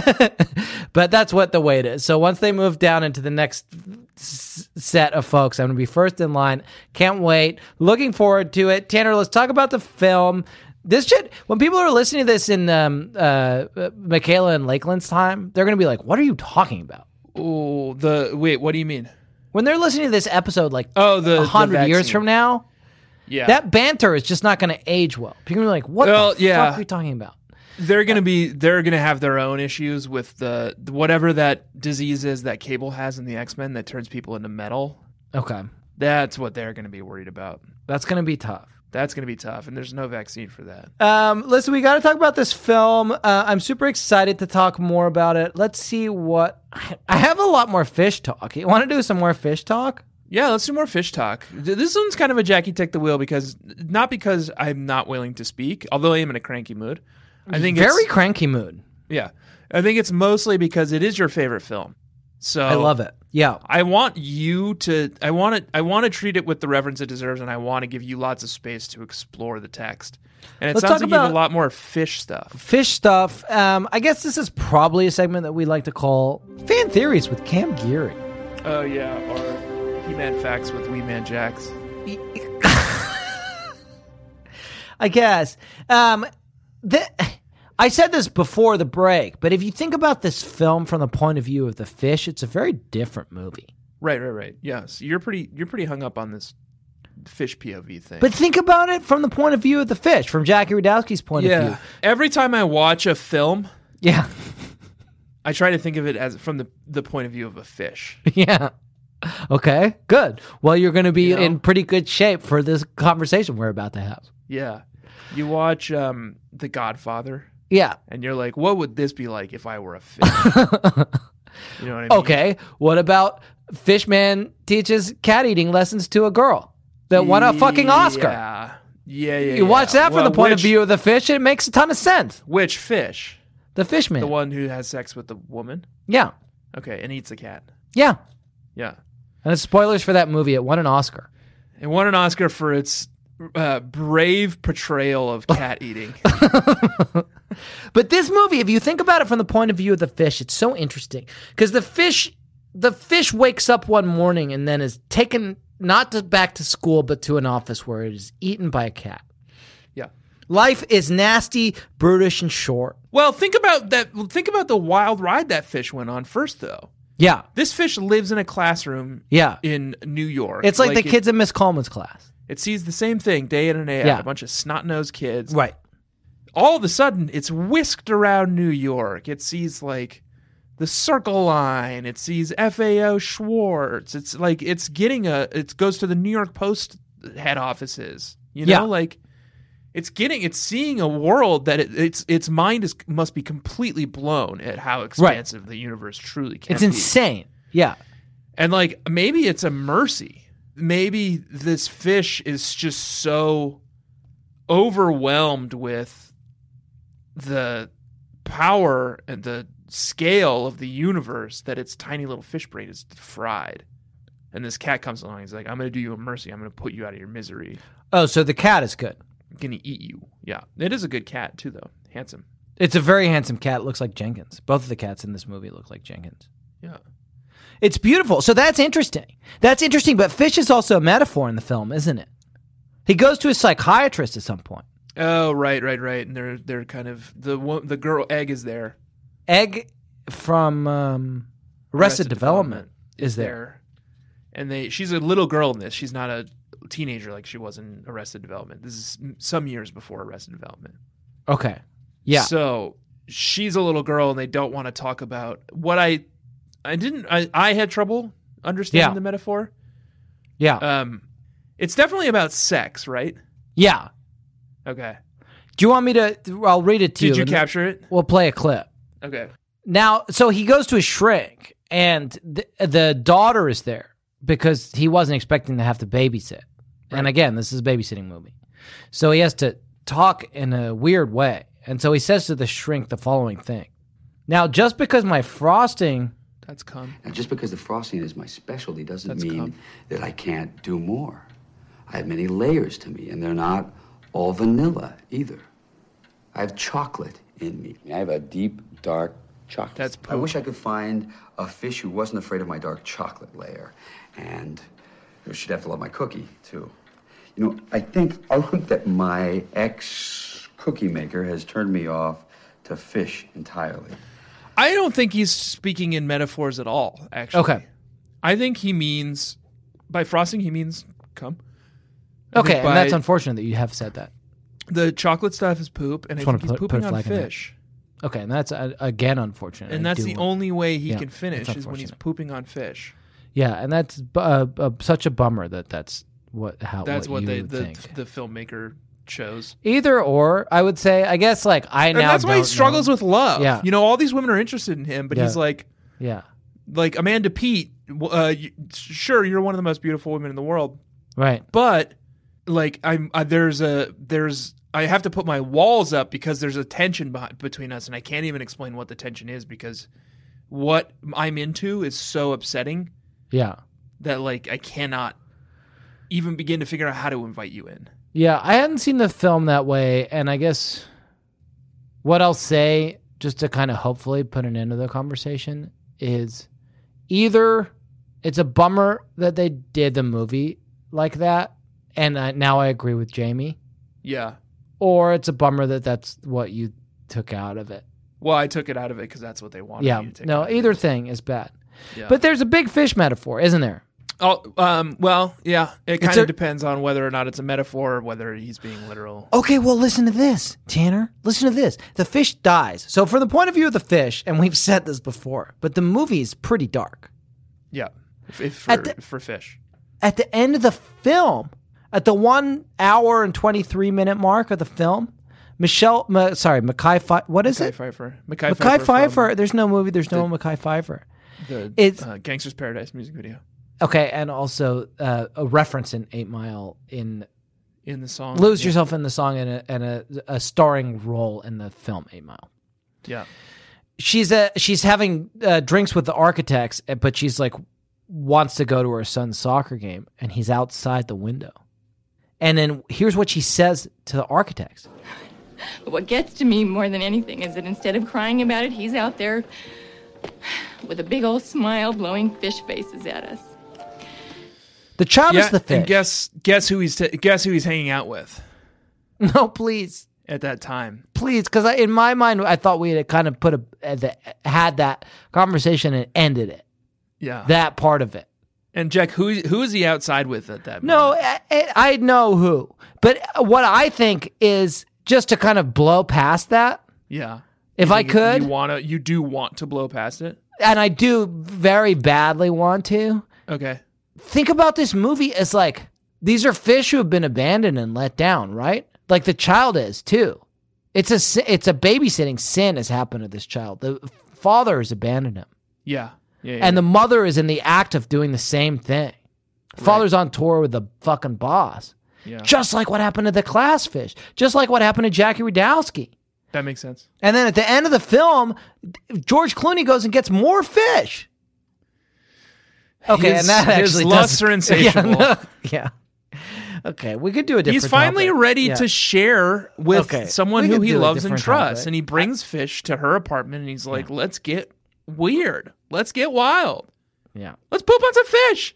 But that's what the weight is. So once they move down into the next s- set of folks, I'm going to be first in line. Can't wait. Looking forward to it. Tanner, let's talk about the film. This shit, when people are listening to this in um, uh, Michaela and Lakeland's time, they're going to be like, what are you talking about? Oh, the wait, what do you mean? When they're listening to this episode like Oh, the- a the hundred years vaccine. from now, Yeah. that banter is just not going to age well. People are like, what Well, the yeah. fuck are you talking about? They're gonna be. They're gonna have their own issues with the whatever that disease is that Cable has in the X-Men that turns people into metal. Okay. That's what they're gonna be worried about. That's going to be tough. That's gonna be tough, and there's no vaccine for that. Um, listen, we got to talk about this film. Uh, I'm super excited to talk more about it. Let's see what I have a lot more fish talk. You want to do some more fish talk? Yeah, let's do more fish talk. This one's kind of a Jackie take the wheel because not because I'm not willing to speak, although I am in a cranky mood. I think Very it's, cranky mood. yeah. I think it's mostly because it is your favorite film. So I love it. Yeah. I want you to I want to I want to treat it with the reverence it deserves, and I want to give you lots of space to explore the text. And it Let's sounds talk like you have about- a lot more fish stuff. Fish stuff. Um, I guess this is probably a segment that we like to call Fan Theories with Cam Geary. Oh yeah, or He-Man facts with Wee Man Jax. I guess. Um, the, I said this before the break, but if you think about this film from the point of view of the fish, it's a very different movie. Right, right, right. Yes, you're pretty you're pretty hung up on this fish P O V thing. But think about it from the point of view of the fish, from Jackie Radowski's point yeah, of view. every time I watch a film, Yeah. I try to think of it as from the the point of view of a fish. Yeah. Okay, good. Well, you're going to be You know? in pretty good shape for this conversation we're about to have. Yeah, you watch um, The Godfather, Yeah. and you're like, what would this be like if I were a fish? You know what I mean? Okay. What about Fishman teaches cat eating lessons to a girl that won a fucking Oscar? Yeah, yeah, yeah. You watch yeah. that from Well, the point which, of view of the fish, and it makes a ton of sense. Which fish? The Fishman. The one who has sex with the woman? Yeah. Okay, and eats a cat. Yeah. Yeah. And it's spoilers for that movie. It won an Oscar. It won an Oscar for its uh, brave portrayal of cat eating. But this movie, if you think about it from the point of view of the fish, it's so interesting because the fish, the fish wakes up one morning and then is taken not to back to school, but to an office where it is eaten by a cat. Yeah. Life is nasty, brutish, and short. Well, think about that. Think about the wild ride that fish went on first, though. Yeah. This fish lives in a classroom Yeah. in New York. It's like, the it, kids in Miss Coleman's class. It sees the same thing day in and day out. Yeah. A bunch of snot-nosed kids. Right. All of a sudden, it's whisked around New York. It sees, like, the Circle Line. It sees F A O Schwartz. It's like it's getting a... It goes to the New York Post head office is. You know, Yeah. like it's getting, it's seeing a world that it, its its mind is must be completely blown at how expansive the universe truly can It's be. insane. Yeah. And like maybe it's a mercy. Maybe this fish is just so overwhelmed with the power and the scale of the universe that its tiny little fish brain is fried. And this cat comes along. He's like, I'm going to do you a mercy. I'm going to put you out of your misery. Oh, so the cat is good. I'm going to eat you. Yeah. It is a good cat, too, though. Handsome. It's a very handsome cat. It looks like Jenkins. Both of the cats in this movie look like Jenkins. Yeah. It's beautiful. So that's interesting. That's interesting. But fish is also a metaphor in the film, isn't it? He goes to a psychiatrist at some point. Oh, right, right, right. And they're they're kind of the one, the girl Egg is there. Egg from um, Arrested, Arrested Development, Development is there. And they she's a little girl in this. She's not a teenager like she was in Arrested Development. This is some years before Arrested Development. Okay. Yeah. So she's a little girl, and they don't want to talk about what I I didn't I, I had trouble understanding Yeah. the metaphor. Yeah. Um, it's definitely about sex, right? Yeah. Okay. Do you want me to? I'll read it to you. Did you and then capture it? We'll play a clip. Okay. Now, so he goes to a shrink, and the, the daughter is there because he wasn't expecting to have to babysit. And again, this is a babysitting movie. So he has to talk in a weird way. And so he says to the shrink the following thing. Now, just because my frosting... That's cum. Now, just because the frosting is my specialty doesn't That's mean cum. that I can't do more. I have many layers to me, and they're not all vanilla either. I have chocolate in me. I have a deep, dark chocolate. That's I wish I could find a fish who wasn't afraid of my dark chocolate layer. And she'd have to love my cookie, too. You know, I think that my ex-cookie maker has turned me off to fish entirely. I don't think he's speaking in metaphors at all, actually. Okay. I think he means, by frosting, he means cum. I Okay, think and that's by- unfortunate that you have said that. The chocolate stuff is poop, and I Just wanna think he's put- put a pooping on flag in there. fish. Okay, and that's, uh, again, unfortunate. And I that's do the want- only way he Yeah, can finish it's is when he's unfortunate. pooping on fish. Yeah, and that's bu- uh, uh, such a bummer that that's what how That's what, what, they you the, think. the filmmaker chose. Either or, I would say. I guess like I And now that's why he don't struggles know. with love. Yeah. You know, all these women are interested in him, but Yeah. he's like, Yeah. like Amanda Peet, uh, you- sure, you're one of the most beautiful women in the world, Right. but like I'm uh, there's a there's I have to put my walls up because there's a tension behind, between us, and I can't even explain what the tension is because what I'm into is so upsetting Yeah. that like I cannot even begin to figure out how to invite you in. Yeah, I hadn't seen the film that way, and I guess what I'll say, just to kind of hopefully put an end to the conversation, is either it's a bummer that they did the movie like that, and I, now I agree with Jamie, Yeah. or it's a bummer that that's what you took out of it. Well, I took it out of it because that's what they wanted. Yeah, me to take no, out of either it. thing is bad. Yeah. But there's a big fish metaphor, isn't there? Oh, um, well, yeah. It It's kind of a- depends on whether or not it's a metaphor or whether he's being literal. Okay, well, listen to this, Tanner. Listen to this. The fish dies. So, from the point of view of the fish, and we've said this before, but the movie is pretty dark. Yeah, if, if for, At the- for fish. At the end of the film, at the one hour and twenty-three minute mark of the film, Michelle, Ma, sorry, Mackay, Pfeiffer, what is Mackay it? Pfeiffer. Mackay, Mackay Pfeiffer. Pfeiffer. from There's no movie. There's no the- Mackay Pfeiffer. The It's- uh, Gangster's Paradise music video. Okay, and also uh, a reference in Eight Mile in In the song. Lose yeah. Yourself in the Song and a, and a, a starring role in the film Eight Mile. Yeah. She's a, she's having uh, drinks with the architects, but she's like wants to go to her son's soccer game, and he's outside the window. And then here's what she says to the architects. But what gets to me more than anything is that instead of crying about it, he's out there with a big old smile blowing fish faces at us. The child yeah, is the fish. And guess guess who he's t- guess who he's hanging out with No, please, at that time. please, because in my mind, I thought we had kind of put a uh, the, had that conversation and ended it. Yeah. That part of it. And Jack, who who is he outside with at that? No, moment? I, I I know who, but what I think is just to kind of blow past that. Yeah. If You I think could, you wanna you do want to blow past it. and I do very badly want to. Okay. Think about this movie as like These are fish who have been abandoned and let down, right? Like the child is too. It's a si- it's a babysitting sin has happened to this child. The father has abandoned him. Yeah. Yeah, yeah and yeah. the mother is in the act of doing the same thing. Right. Father's on tour with the fucking boss. Yeah. Just like what happened to the class fish. Just like what happened to Jackie Radowski. That makes sense. And then at the end of the film, George Clooney goes and gets more fish. Okay, his, and that his actually lusts does, are insatiable. Yeah, no, yeah. Okay, we could do a different He's finally topic. ready yeah. to share with okay. someone we who could he do a loves and different trusts. topic. And he brings fish to her apartment and he's like, yeah. let's get weird. Let's get wild. Yeah. Let's poop on some fish.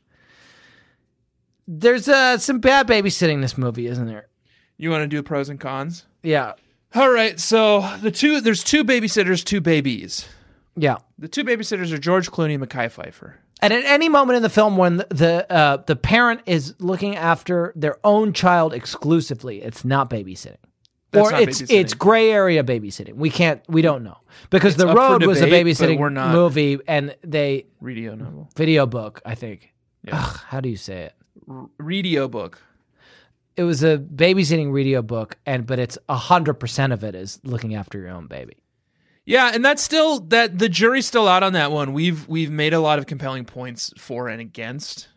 There's uh, some bad babysitting in this movie, isn't there? You want to do pros and cons? Yeah. All right. So the two there's two babysitters, two babies. Yeah. The two babysitters are George Clooney and Mekhi Phifer. And at any moment in the film when the the, uh, the parent is looking after their own child exclusively, it's not babysitting. That's or not it's babysitting. it's gray area babysitting. We can't we don't know. Because It's The up for Road was a debate, but babysitting we're not- movie and they Radio novel. video book, I think. Yeah. Ugh, how do you say it? R- radio book. It was a babysitting radio book, and but it's a hundred percent of it is looking after your own baby. Yeah, and that's still that the jury's still out on that one. We've we've made a lot of compelling points for and against.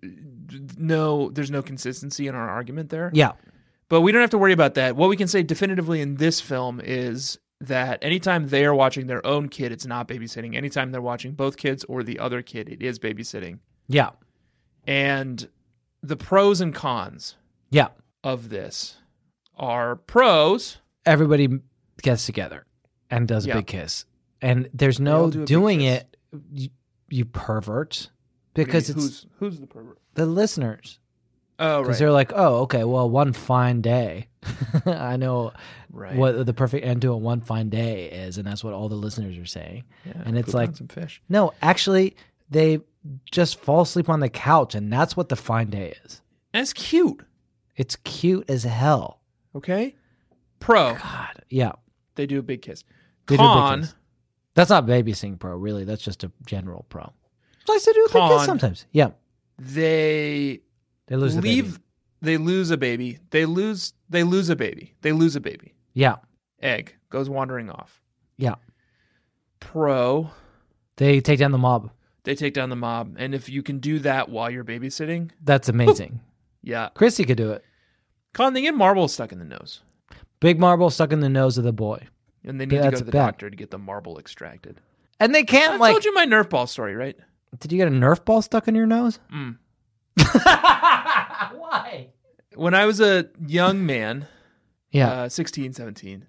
No, there's no consistency in our argument there. Yeah. But we don't have to worry about that. What we can say definitively in this film is that anytime they are watching their own kid, it's not babysitting. Anytime they're watching both kids or the other kid, it is babysitting. Yeah. And the pros and cons Yeah. of this are pros. Everybody gets together and does a Yeah. big kiss. And there's all no do a big doing kiss. it, you, you pervert. What do you Because mean? it's who's who's the pervert? the listeners. Oh, Because right. they're like, oh, okay, well, one fine day. I know Right. what the perfect end to a one fine day is, and that's what all the listeners are saying. Yeah, and it's poop on like, some fish. no, actually, they just fall asleep on the couch, and that's what the fine day is. That's cute. It's cute as hell. Okay. Pro. God, yeah. They do a big kiss. They do a big Con. kiss. That's not babysitting pro, really. That's just a general pro. Nice to do a big Con. kiss sometimes. Yeah. They They lose the leave. baby. They lose a baby. They lose. They lose a baby. They lose a baby. Yeah. Egg goes wandering off. Yeah. Pro. They take down the mob. They take down the mob, and if you can do that while you're babysitting, That's amazing. yeah. Chrissy could do it. Con, they get marbles stuck in the nose, Big marble stuck in the nose of the boy. and they need to That's go to the bad. doctor to get the marble extracted. And they can't, I like... told you my Nerf ball story, right? Did you get a Nerf ball stuck in your nose? Mm. Why? When I was a young man, Yeah. uh, sixteen, seventeen,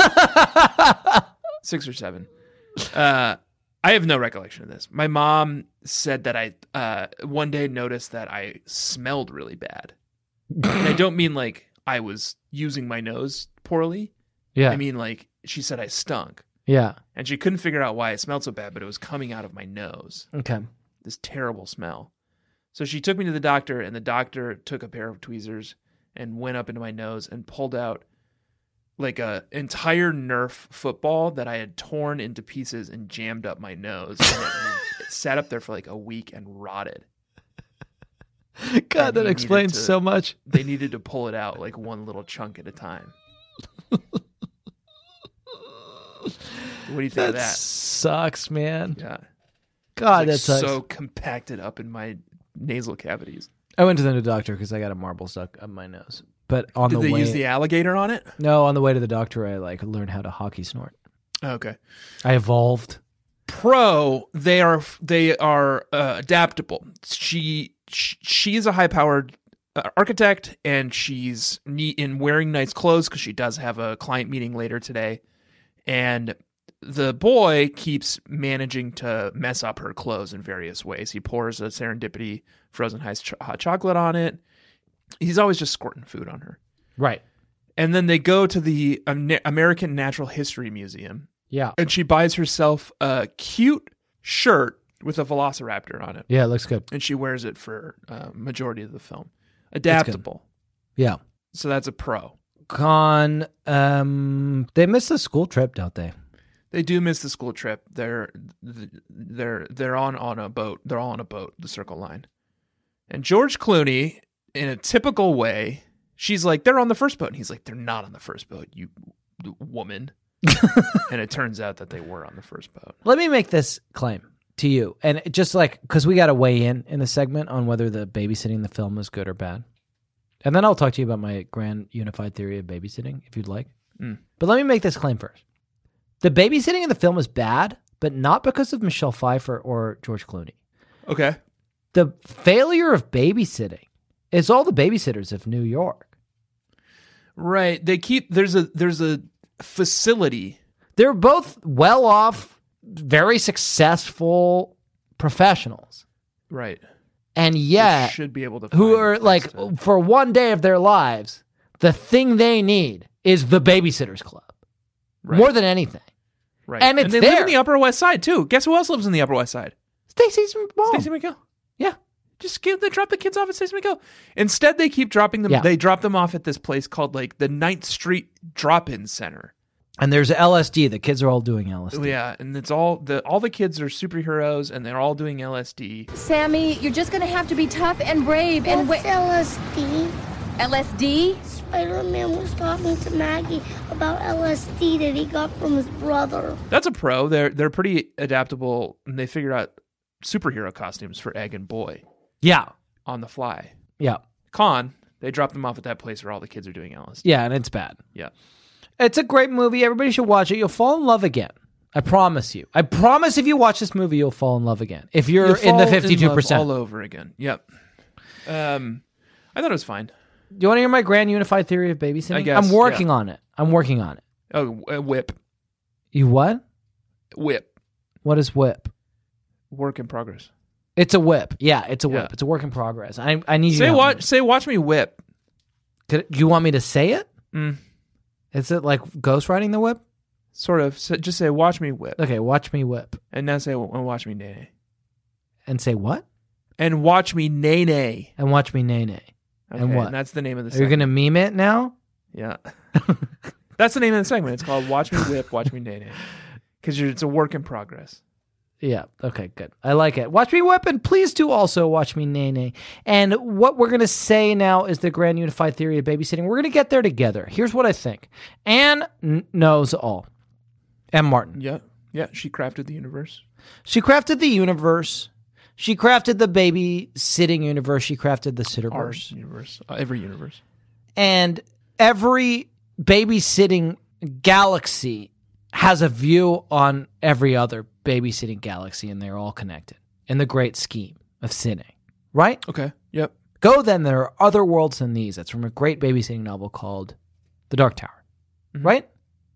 six or seven, uh, I have no recollection of this. My mom said that I uh, one day noticed that I smelled really bad. And I don't mean like I was using my nose poorly. Yeah. I mean like she said I stunk. Yeah. And she couldn't figure out why it smelled so bad, but it was coming out of my nose. Okay. This terrible smell. So she took me to the doctor, and the doctor took a pair of tweezers and went up into my nose and pulled out like a entire Nerf football that I had torn into pieces and jammed up my nose. And it, it sat up there for like a week and rotted. God, And that he explains needed to- so much. They needed to pull it out like one little chunk at a time. What do you think That of that? sucks, man. Yeah. God, It's, that like, sucks. so compacted up in my nasal cavities. I went to the doctor because I got a marble stuck up my nose. But on Did the they way, use the alligator on it? no, on the way to the doctor, I like learned how to hockey snort. Okay. I evolved. Pro, they are they are uh, adaptable. She she is a high powered uh, architect, and she's neat in wearing nice clothes because she does have a client meeting later today. And the boy keeps managing to mess up her clothes in various ways. He pours a Serendipity frozen hot hot chocolate on it. He's always just squirting food on her. Right. And then they go to the Am- American Natural History Museum. Yeah. And she buys herself a cute shirt with a velociraptor on it. Yeah, it looks good. And she wears it for uh, majority of the film. Adaptable. Yeah. So that's a pro. Con, um, they missed the school trip, don't they? They do miss the school trip. They're they're they're on on a boat. They're all on a boat, the Circle Line. And George Clooney in a typical way, she's like, they're on the first boat. And he's like, they're not on the first boat, you woman. And it turns out that they were on the first boat. Let me make this claim to you. And just like, because we got to weigh in in the segment on whether the babysitting in the film was good or bad. And then I'll talk to you about my grand unified theory of babysitting, if you'd like. Mm. But let me make this claim first. The babysitting in the film is bad, but not because of Michelle Pfeiffer or George Clooney. Okay. The failure of babysitting is all the babysitters of New York. Right. They keep, there's a, there's a facility. They're both well-off, very successful professionals. Right. And yet, should be able to who find are a place like, to- for one day of their lives, the thing they need is the Babysitters Club. Right. More than anything. Right. And it's they there. live in the Upper West Side, too. Guess who else lives in the Upper West Side? Stacey Mom. Stacey McGill. Yeah. Just give, they drop the kids off at Stacey McGill. Instead, they keep dropping them. Yeah. They drop them off at this place called like the Ninth Street Drop-In Center. And there's L S D. The kids are all doing L S D. Yeah, and it's all the all the kids are superheroes, and they're all doing L S D. Sammy, you're just gonna have to be tough and brave and What's L S D? L S D? Spider-Man was talking to Maggie about L S D that he got from his brother. That's a pro. They're they're pretty adaptable, and they figured out superhero costumes for Egg and Boy. Yeah. On the fly. Yeah. Con, they drop them off at that place where all the kids are doing L S D. Yeah, and it's bad. Yeah. It's a great movie. Everybody should watch it. You'll fall in love again. I promise you. I promise if you watch this movie, you'll fall in love again. If you're You'll in the fall fifty-two love percent. all over again. Yep. Um, I thought it was fine. Do you want to hear my grand unified theory of babysitting? I guess, I'm working yeah. on it. I'm working on it. Oh, uh, whip. You what? Whip. What is whip? Work in progress. It's a whip. Yeah, it's a whip. Yeah. It's a work in progress. I I need you Say to help watch. me. Say watch me whip. Could, do you want me to say it? Mm, Is it like ghostwriting the whip? sort of. So just say watch me whip, Okay, watch me whip. and now say and watch me nay nay, And say what? and watch me nay nay. And watch me nay nay. Okay, And what? that's the name of the. Are you segment. going to meme it now? Yeah. That's the name of the segment. It's called Watch Me Whip, Watch Me Nay Nay. Because it's a work in progress. Yeah. Okay, good. I like it. Watch me whip, and please do also watch me nay nay. And what we're going to say now is the grand unified theory of babysitting. We're going to get there together. Here's what I think. Anne n- knows all. Anne Martin. Yeah. Yeah. She crafted the universe. She crafted the universe. She crafted the babysitting universe. She crafted the Our sitterverse. universe. Uh, every universe. And every babysitting galaxy has a view on every other babysitting galaxy, and they're all connected in the great scheme of sitting, right? Okay. Yep. Go then, there are other worlds than these. That's from a great babysitting novel called The Dark Tower, Mhm. right?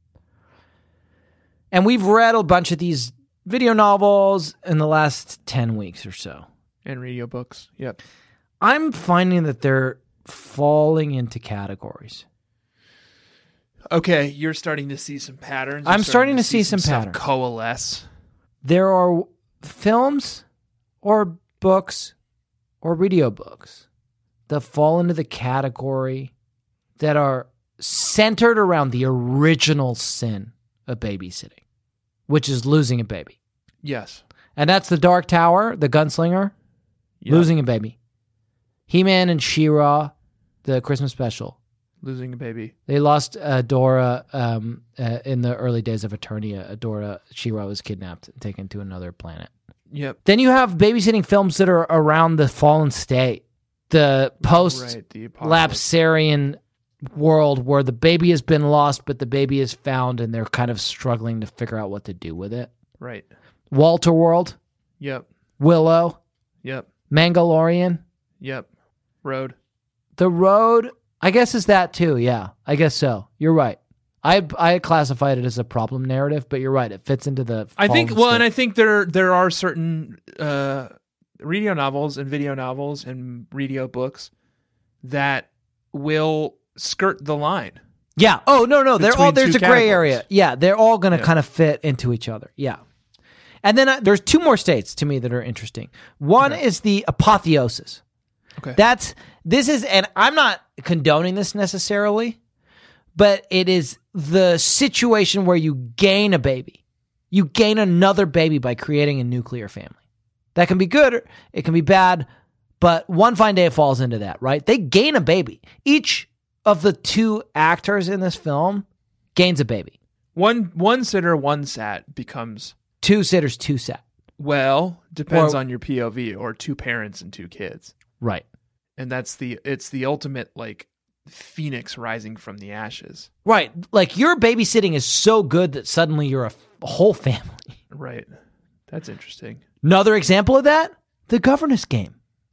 And we've read a bunch of these video novels in the last ten weeks or so. And radio books. Yep. I'm finding that they're falling into categories. Okay. You're starting to see some patterns. You're I'm starting to see some stuff patterns. coalesce. There are films or books or radio books that fall into the category that are centered around the original sin of babysitting, which is losing a baby. Yes. And that's The Dark Tower, The Gunslinger, Yep. losing a baby. He-Man and She-Ra, the Christmas special. Losing a baby. They lost uh, Dora um, uh, in the early days of Eternia. Dora, She-Ra was kidnapped and taken to another planet. Yep. Then you have babysitting films that are around the fallen state, the Right, the apocalypse. post-lapsarian world where the baby has been lost, but the baby is found, and they're kind of struggling to figure out what to do with it. Right. Walter World, Yep. Willow, Yep. Mandalorian, Yep. Road. The Road, I guess is that too. Yeah, I guess so. You're right. I I classified it as a problem narrative, but you're right. It fits into the. I think fallen well, state. and I think there there are certain uh, radio novels and video novels and radio books that will skirt the line. Yeah. Oh no, no. They're all Between there's two a gray categories. area. Yeah, they're all going to Yeah. kind of fit into each other. Yeah. And then uh, there's two more states to me that are interesting. One is the apotheosis. Okay. That's this is, and I'm not condoning this necessarily, but it is the situation where you gain a baby. You gain another baby by creating a nuclear family. That can be good, or it can be bad, But One Fine Day falls into that, right? They gain a baby. Each of the two actors in this film gains a baby. One one sitter, one sat becomes... Two sitters, two sat. Well, depends Or- on your P O V, or two parents and two kids. Right. And that's the, it's the ultimate, like, phoenix rising from the ashes. Right. Like, your babysitting is so good that suddenly you're a, f- a whole family. Right. That's interesting. Another example of that, The Governess Game.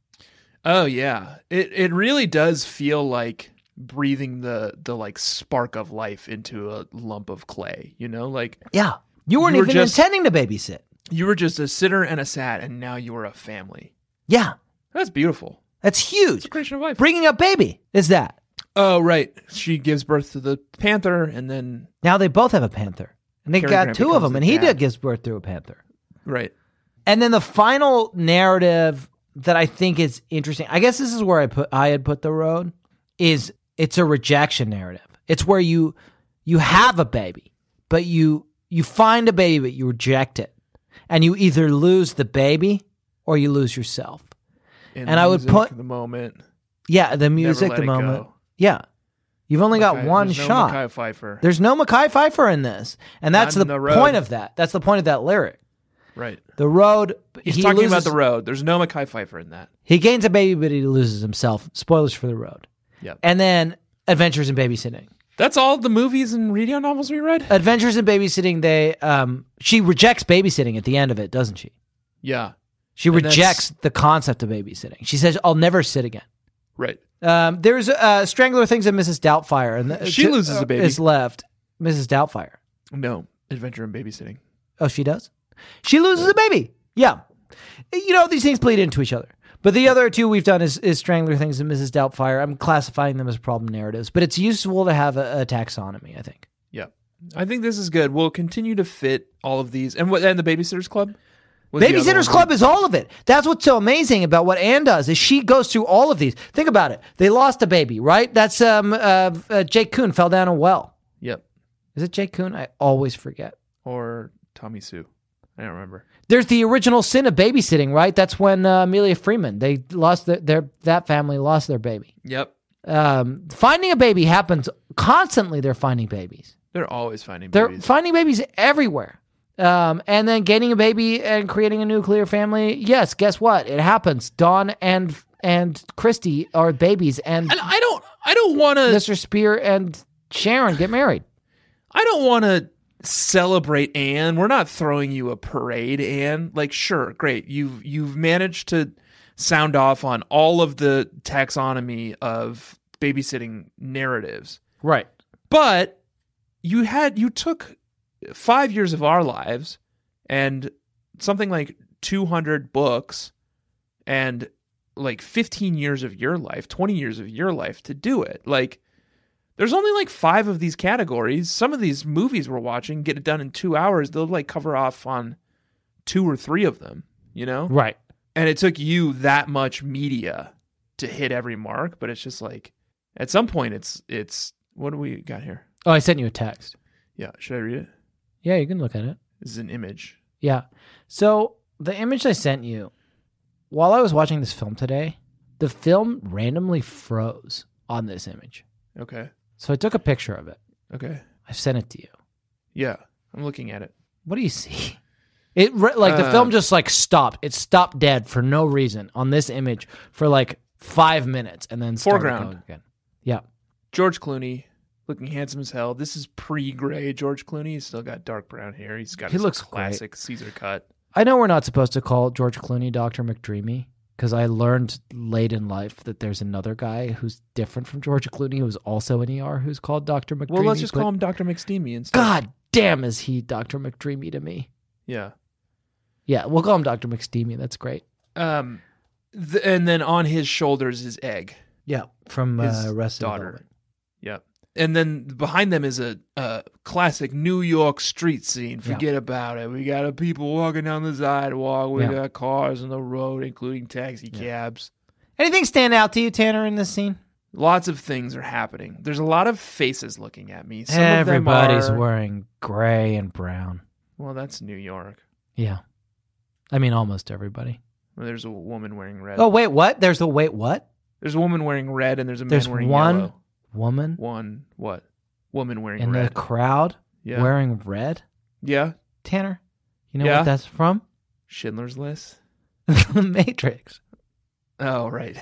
Oh, yeah. It it really does feel like breathing the, the like, spark of life into a lump of clay, you know? Like, Yeah. You weren't You were even just- intending to babysit. you were just a sitter and a sat, and now you were a family. Yeah. That's beautiful. That's huge. It's a creation of life. Bringing up baby is that. Oh, right. She gives birth to the panther, and then... Now they both have a panther. And they Cary got Grant two of becomes them, the and he dad. did gives birth to a panther. Right. And then the final narrative that I think is interesting, I guess this is where I put I had put The Road, is it's a rejection narrative. It's where you you have a baby, but you you find a baby, but you reject it. And you either lose the baby or you lose yourself. In And I would music, put- the moment. Yeah, the music, let the it moment. go. Yeah. You've only got Mackay- one there's no shot. Mackay Pfeiffer. There's no Mackay Pfeiffer in this. And that's Not in the, The Road. point of that. That's the point of that lyric. Right. The Road. He's he talking loses, about the road. There's no Mackay Pfeiffer in that. He gains a baby, but he loses himself. Spoilers for The Road. Yep. And then Adventures in Babysitting. That's all the movies and radio novels we read? Adventures in Babysitting, they um she rejects babysitting at the end of it, doesn't she? Yeah. She And that's- rejects the concept of babysitting. She says, I'll never sit again. Right. Um, there's uh, Strangler Things and Missus Doubtfire. And the, She loses a baby. Is left. Missus Doubtfire. No. Adventure in Babysitting. Oh, she does? She loses a baby. Yeah. You know, these things bleed into each other. But the other two we've done is, is Strangler Things and Missus Doubtfire. I'm classifying them as problem narratives, but it's useful to have a, a taxonomy, I think. Yeah. I think this is good. We'll continue to fit all of these. And what? And the Babysitters Club? Was the other Babysitter's one? Club is all of it. That's what's so amazing about what Anne does is she goes through all of these. Think about it. They lost a baby, right? That's um uh, uh Jake Kuhn fell down a well. Yep. Is it Jake Kuhn? I always forget. Or Tommy Sue. I don't remember. There's the original sin of babysitting, right? That's when uh, Amelia Freeman, they lost their, their that family lost their baby. Yep. Um, finding a baby happens constantly. They're finding babies. They're always finding They're babies. finding babies everywhere. Um, and then gaining a baby and creating a nuclear family. Yes, guess what? It happens. Dawn and and Christy are babies, and And I don't I don't want to Mister Spear and Sharon get married. I don't want to celebrate Anne. We're not throwing you a parade, Anne. Like, sure, great. You've you've managed to sound off on all of the taxonomy of babysitting narratives. Right. But you had you took five years of our lives and something like two hundred books and like fifteen years of your life, twenty years of your life to do it. Like, there's only like five of these categories. Some of these movies we're watching get it done in two hours. They'll like cover off on two or three of them, you know? Right. And it took you that much media to hit every mark, but it's just like at some point it's it's what do we got here? Oh, I sent you a text. Yeah, should I read it? Yeah, you can look at it. This is an image. Yeah. So the image I sent you, while I was watching this film today, the film randomly froze on this image. Okay. So I took a picture of it. Okay. I sent it to you. Yeah, I'm looking at it. What do you see? It re- like the Uh, film just like stopped. It stopped dead for no reason on this image for like five minutes and then started Foreground. going again. Yeah. George Clooney, looking handsome as hell. This is pre-gray George Clooney. He's still got dark brown hair. He's got He his looks classic Caesar cut. I know we're not supposed to call George Clooney Doctor McDreamy because I learned late in life that there's another guy who's different from George Clooney who's also an E R who's called Doctor McDreamy. Well, let's just but call him Doctor McSteamy instead. God damn, is he Doctor McDreamy to me? Yeah. Yeah, we'll call him Doctor McSteamy. That's great. Um, th- and then on his shoulders is Egg. Yeah, from his uh, Arrested daughter. Development. Yep. And then behind them is a, a classic New York street scene. Forget about it. We got a people walking down the sidewalk. We Yeah. got cars on the road, including taxi cabs. Anything stand out to you, Tanner, in this scene? Lots of things are happening. There's a lot of faces looking at me. Some Everybody's of them are, wearing gray and brown. Well, that's New York. Yeah. I mean, almost everybody. Where there's a woman wearing red. Oh, wait, what? There's a wait, what? There's a woman wearing red and there's a man There's wearing one yellow. woman One, what? Woman wearing in red. the crowd Yeah. wearing red? Yeah. Tanner, you know Yeah. what that's from? Schindler's List? The Matrix. Oh, right.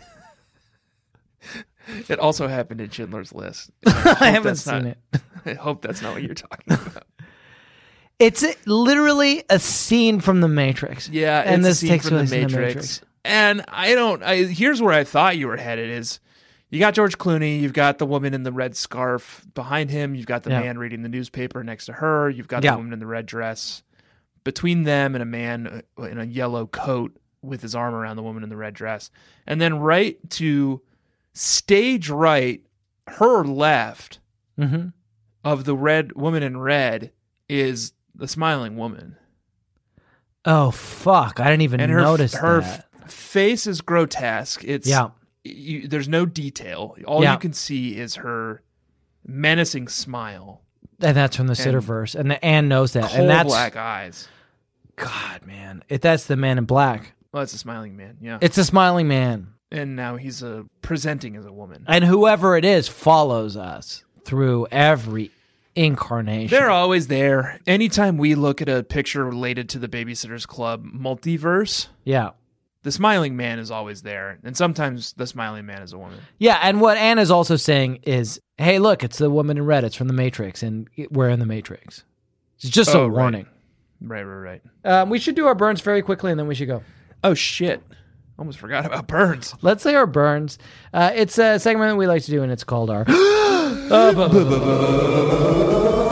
It also happened in Schindler's List. I hope haven't that's seen not- it. I hope that's not what you're talking about. It's a, literally a scene from The Matrix. Yeah, and it's this a scene takes from place the in Matrix. The Matrix. And I don't. I here's where I thought you were headed. Is you got George Clooney, you've got the woman in the red scarf behind him, you've got the Yeah. man reading the newspaper next to her, you've got Yeah. the woman in the red dress. Between them and a man in a yellow coat with his arm around the woman in the red dress, and then right to stage right, her left Mm-hmm. of the red woman in red is the smiling woman. Oh, fuck. I didn't even And her, notice her that. f- face is grotesque. It's Yeah. you, there's no detail. All Yeah. you can see is her menacing smile, And that's from the and Sitterverse. And the, Anne knows that. coal and that's black eyes. God, man. It, that's the man in black. Well, that's a smiling man. Yeah, It's a smiling man. and now he's uh, presenting as a woman. And whoever it is follows us through every incarnation. They're always there. Anytime we look at a picture related to the Babysitters Club multiverse, Yeah. the smiling man is always there, and sometimes the smiling man is a woman. Yeah, and what Anne is also saying is, hey, look, it's the woman in red. It's from The Matrix, and we're in The Matrix. It's just Oh, a right. warning. Right, right, right. Um, we should do our burns very quickly, and then we should go. Oh shit! Almost forgot about burns. Let's say our burns. Uh, it's a segment that we like to do, and it's called our... Uh, bu- bu- bu- bu-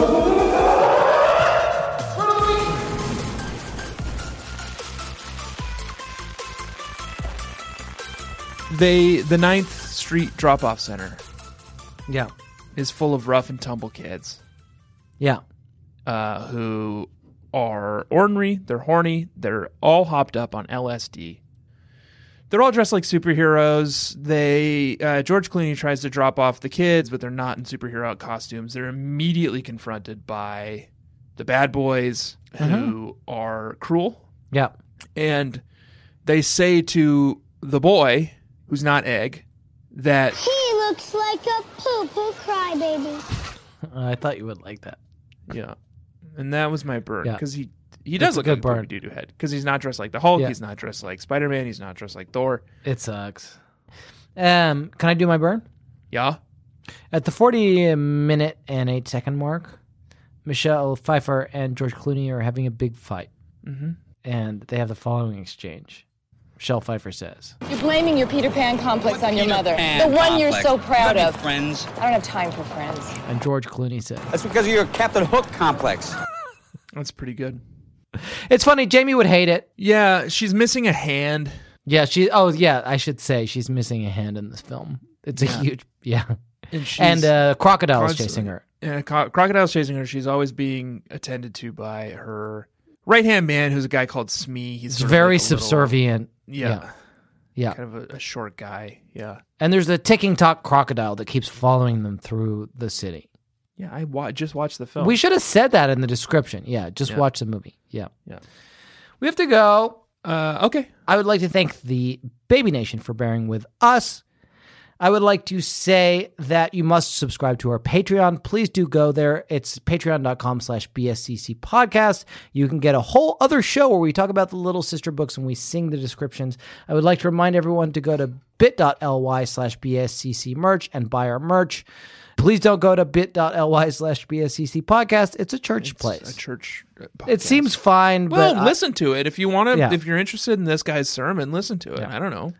They the Ninth Street Drop-Off Center Yeah. is full of rough and tumble kids Yeah. uh, who are ornery, they're horny, they're all hopped up on L S D. They're all dressed like superheroes. They uh, George Clooney tries to drop off the kids, but they're not in superhero costumes. They're immediately confronted by the bad boys who are cruel. Yeah. And they say to the boy, who's not Egg, that He looks like a poo-poo crybaby. I thought you would like that. yeah, and that was my burn Yeah. because he he That's does a look good like a burn. doo doo head because he's not dressed like the Hulk, Yeah. he's not dressed like Spider Man, he's not dressed like Thor. It sucks. Um, can I do my burn? Yeah, At the forty minute and eight second mark, Michelle Pfeiffer and George Clooney are having a big fight. Mhm. And they have the following exchange. Michelle Pfeiffer says, You're blaming your Peter Pan complex on your mother. The one you're so proud of. Friends. I don't have time for friends. and George Clooney says, That's because of your Captain Hook complex. that's pretty good. it's funny, Jamie would hate it. Yeah, she's missing a hand. Yeah, she, oh yeah, I should say she's missing a hand in this film. It's a Yeah. huge, yeah. And, she's And uh, Crocodile is constantly- chasing her. Yeah, Co- Crocodile's chasing her. She's always being attended to by her right hand man, who's a guy called Smee. He's It's sort of very like a little- subservient. yeah, Yeah. Yeah. kind of a, a short guy. Yeah, And there's a ticking tock crocodile that keeps following them through the city. yeah. I wa- just watched the film. We should have said that in the description. Yeah, just Yeah. watch the movie. Yeah. Yeah. We have to go. Uh, okay. I would like to thank the Baby Nation for bearing with us. I would like to say that you must subscribe to our Patreon. Please do go there. It's patreon.com slash BSCC podcast. You can get a whole other show where we talk about the Little Sister books and we sing the descriptions. I would like to remind everyone to go to bit.ly slash BSCC merch and buy our merch. Please don't go to bit.ly slash BSCC podcast. It's a church place. A church. uh, It podcast. seems fine, Well, but I- listen to it if you want to. Yeah. If you're interested in this guy's sermon, listen to it. I don't know.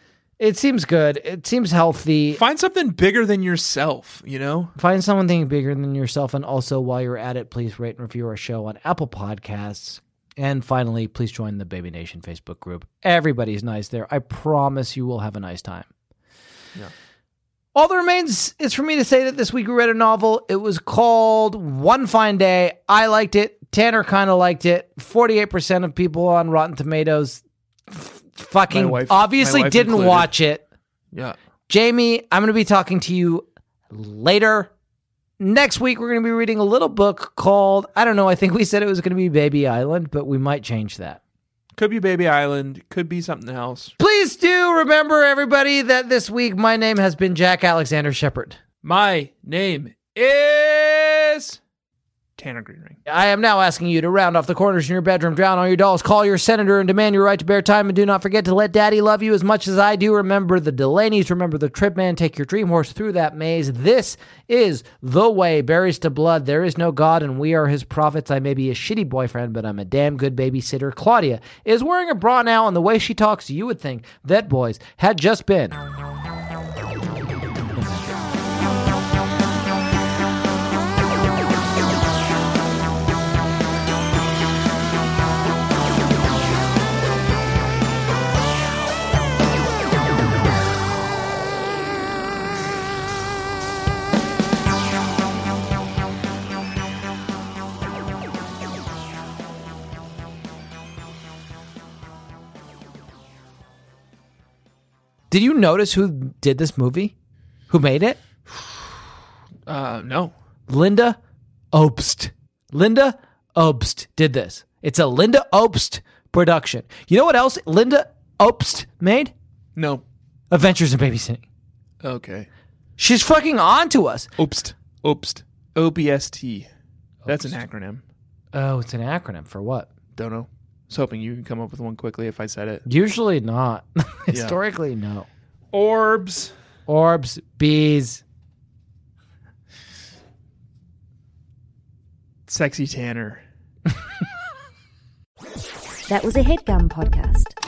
it seems good. It seems healthy. Find something bigger than yourself. You know. Find something bigger than yourself. And also, while you're at it, please rate and review our show on Apple Podcasts. And finally, please join the Baby Nation Facebook group. Everybody's nice there. I promise you will have a nice time. Yeah. All that remains is for me to say that this week we read a novel. It was called One Fine Day. I liked it. Tanner kind of liked it. forty-eight percent of people on Rotten Tomatoes f- fucking My wife- obviously my wife didn't included. watch it. Yeah. Jamie, I'm going to be talking to you later. Next week, we're going to be reading a little book called, I don't know, I think we said it was going to be Baby Island, but we might change that. Could be Baby Island. Could be something else. Please do remember, everybody, that this week my name has been Jack Alexander Shepard. My name is Tanner Greenring. I am now asking you to round off the corners in your bedroom, drown all your dolls, call your senator, and demand your right to bear time. And do not forget to let Daddy love you as much as I do. Remember the Delaney's. Remember the Trip Man. Take your dream horse through that maze. This is the way. Berries to blood. There is no God, and we are his prophets. I may be a shitty boyfriend, but I'm a damn good babysitter. Claudia is wearing a bra now, and the way she talks, you would think that boys had just been. Did you notice who did this movie? Who made it? Uh, no. Linda Obst. Linda Obst did this. It's a Linda Obst production. You know what else Linda Obst made? No. Adventures in Babysitting. Okay. She's fucking on to us. Obst. Obst. O B S T. That's an acronym. Oh, it's an acronym for what? Don't know. I was hoping you can come up with one quickly if I said it. Usually not. Historically, no. Orbs. Orbs, bees. Sexy Tanner. That was a HeadGum podcast.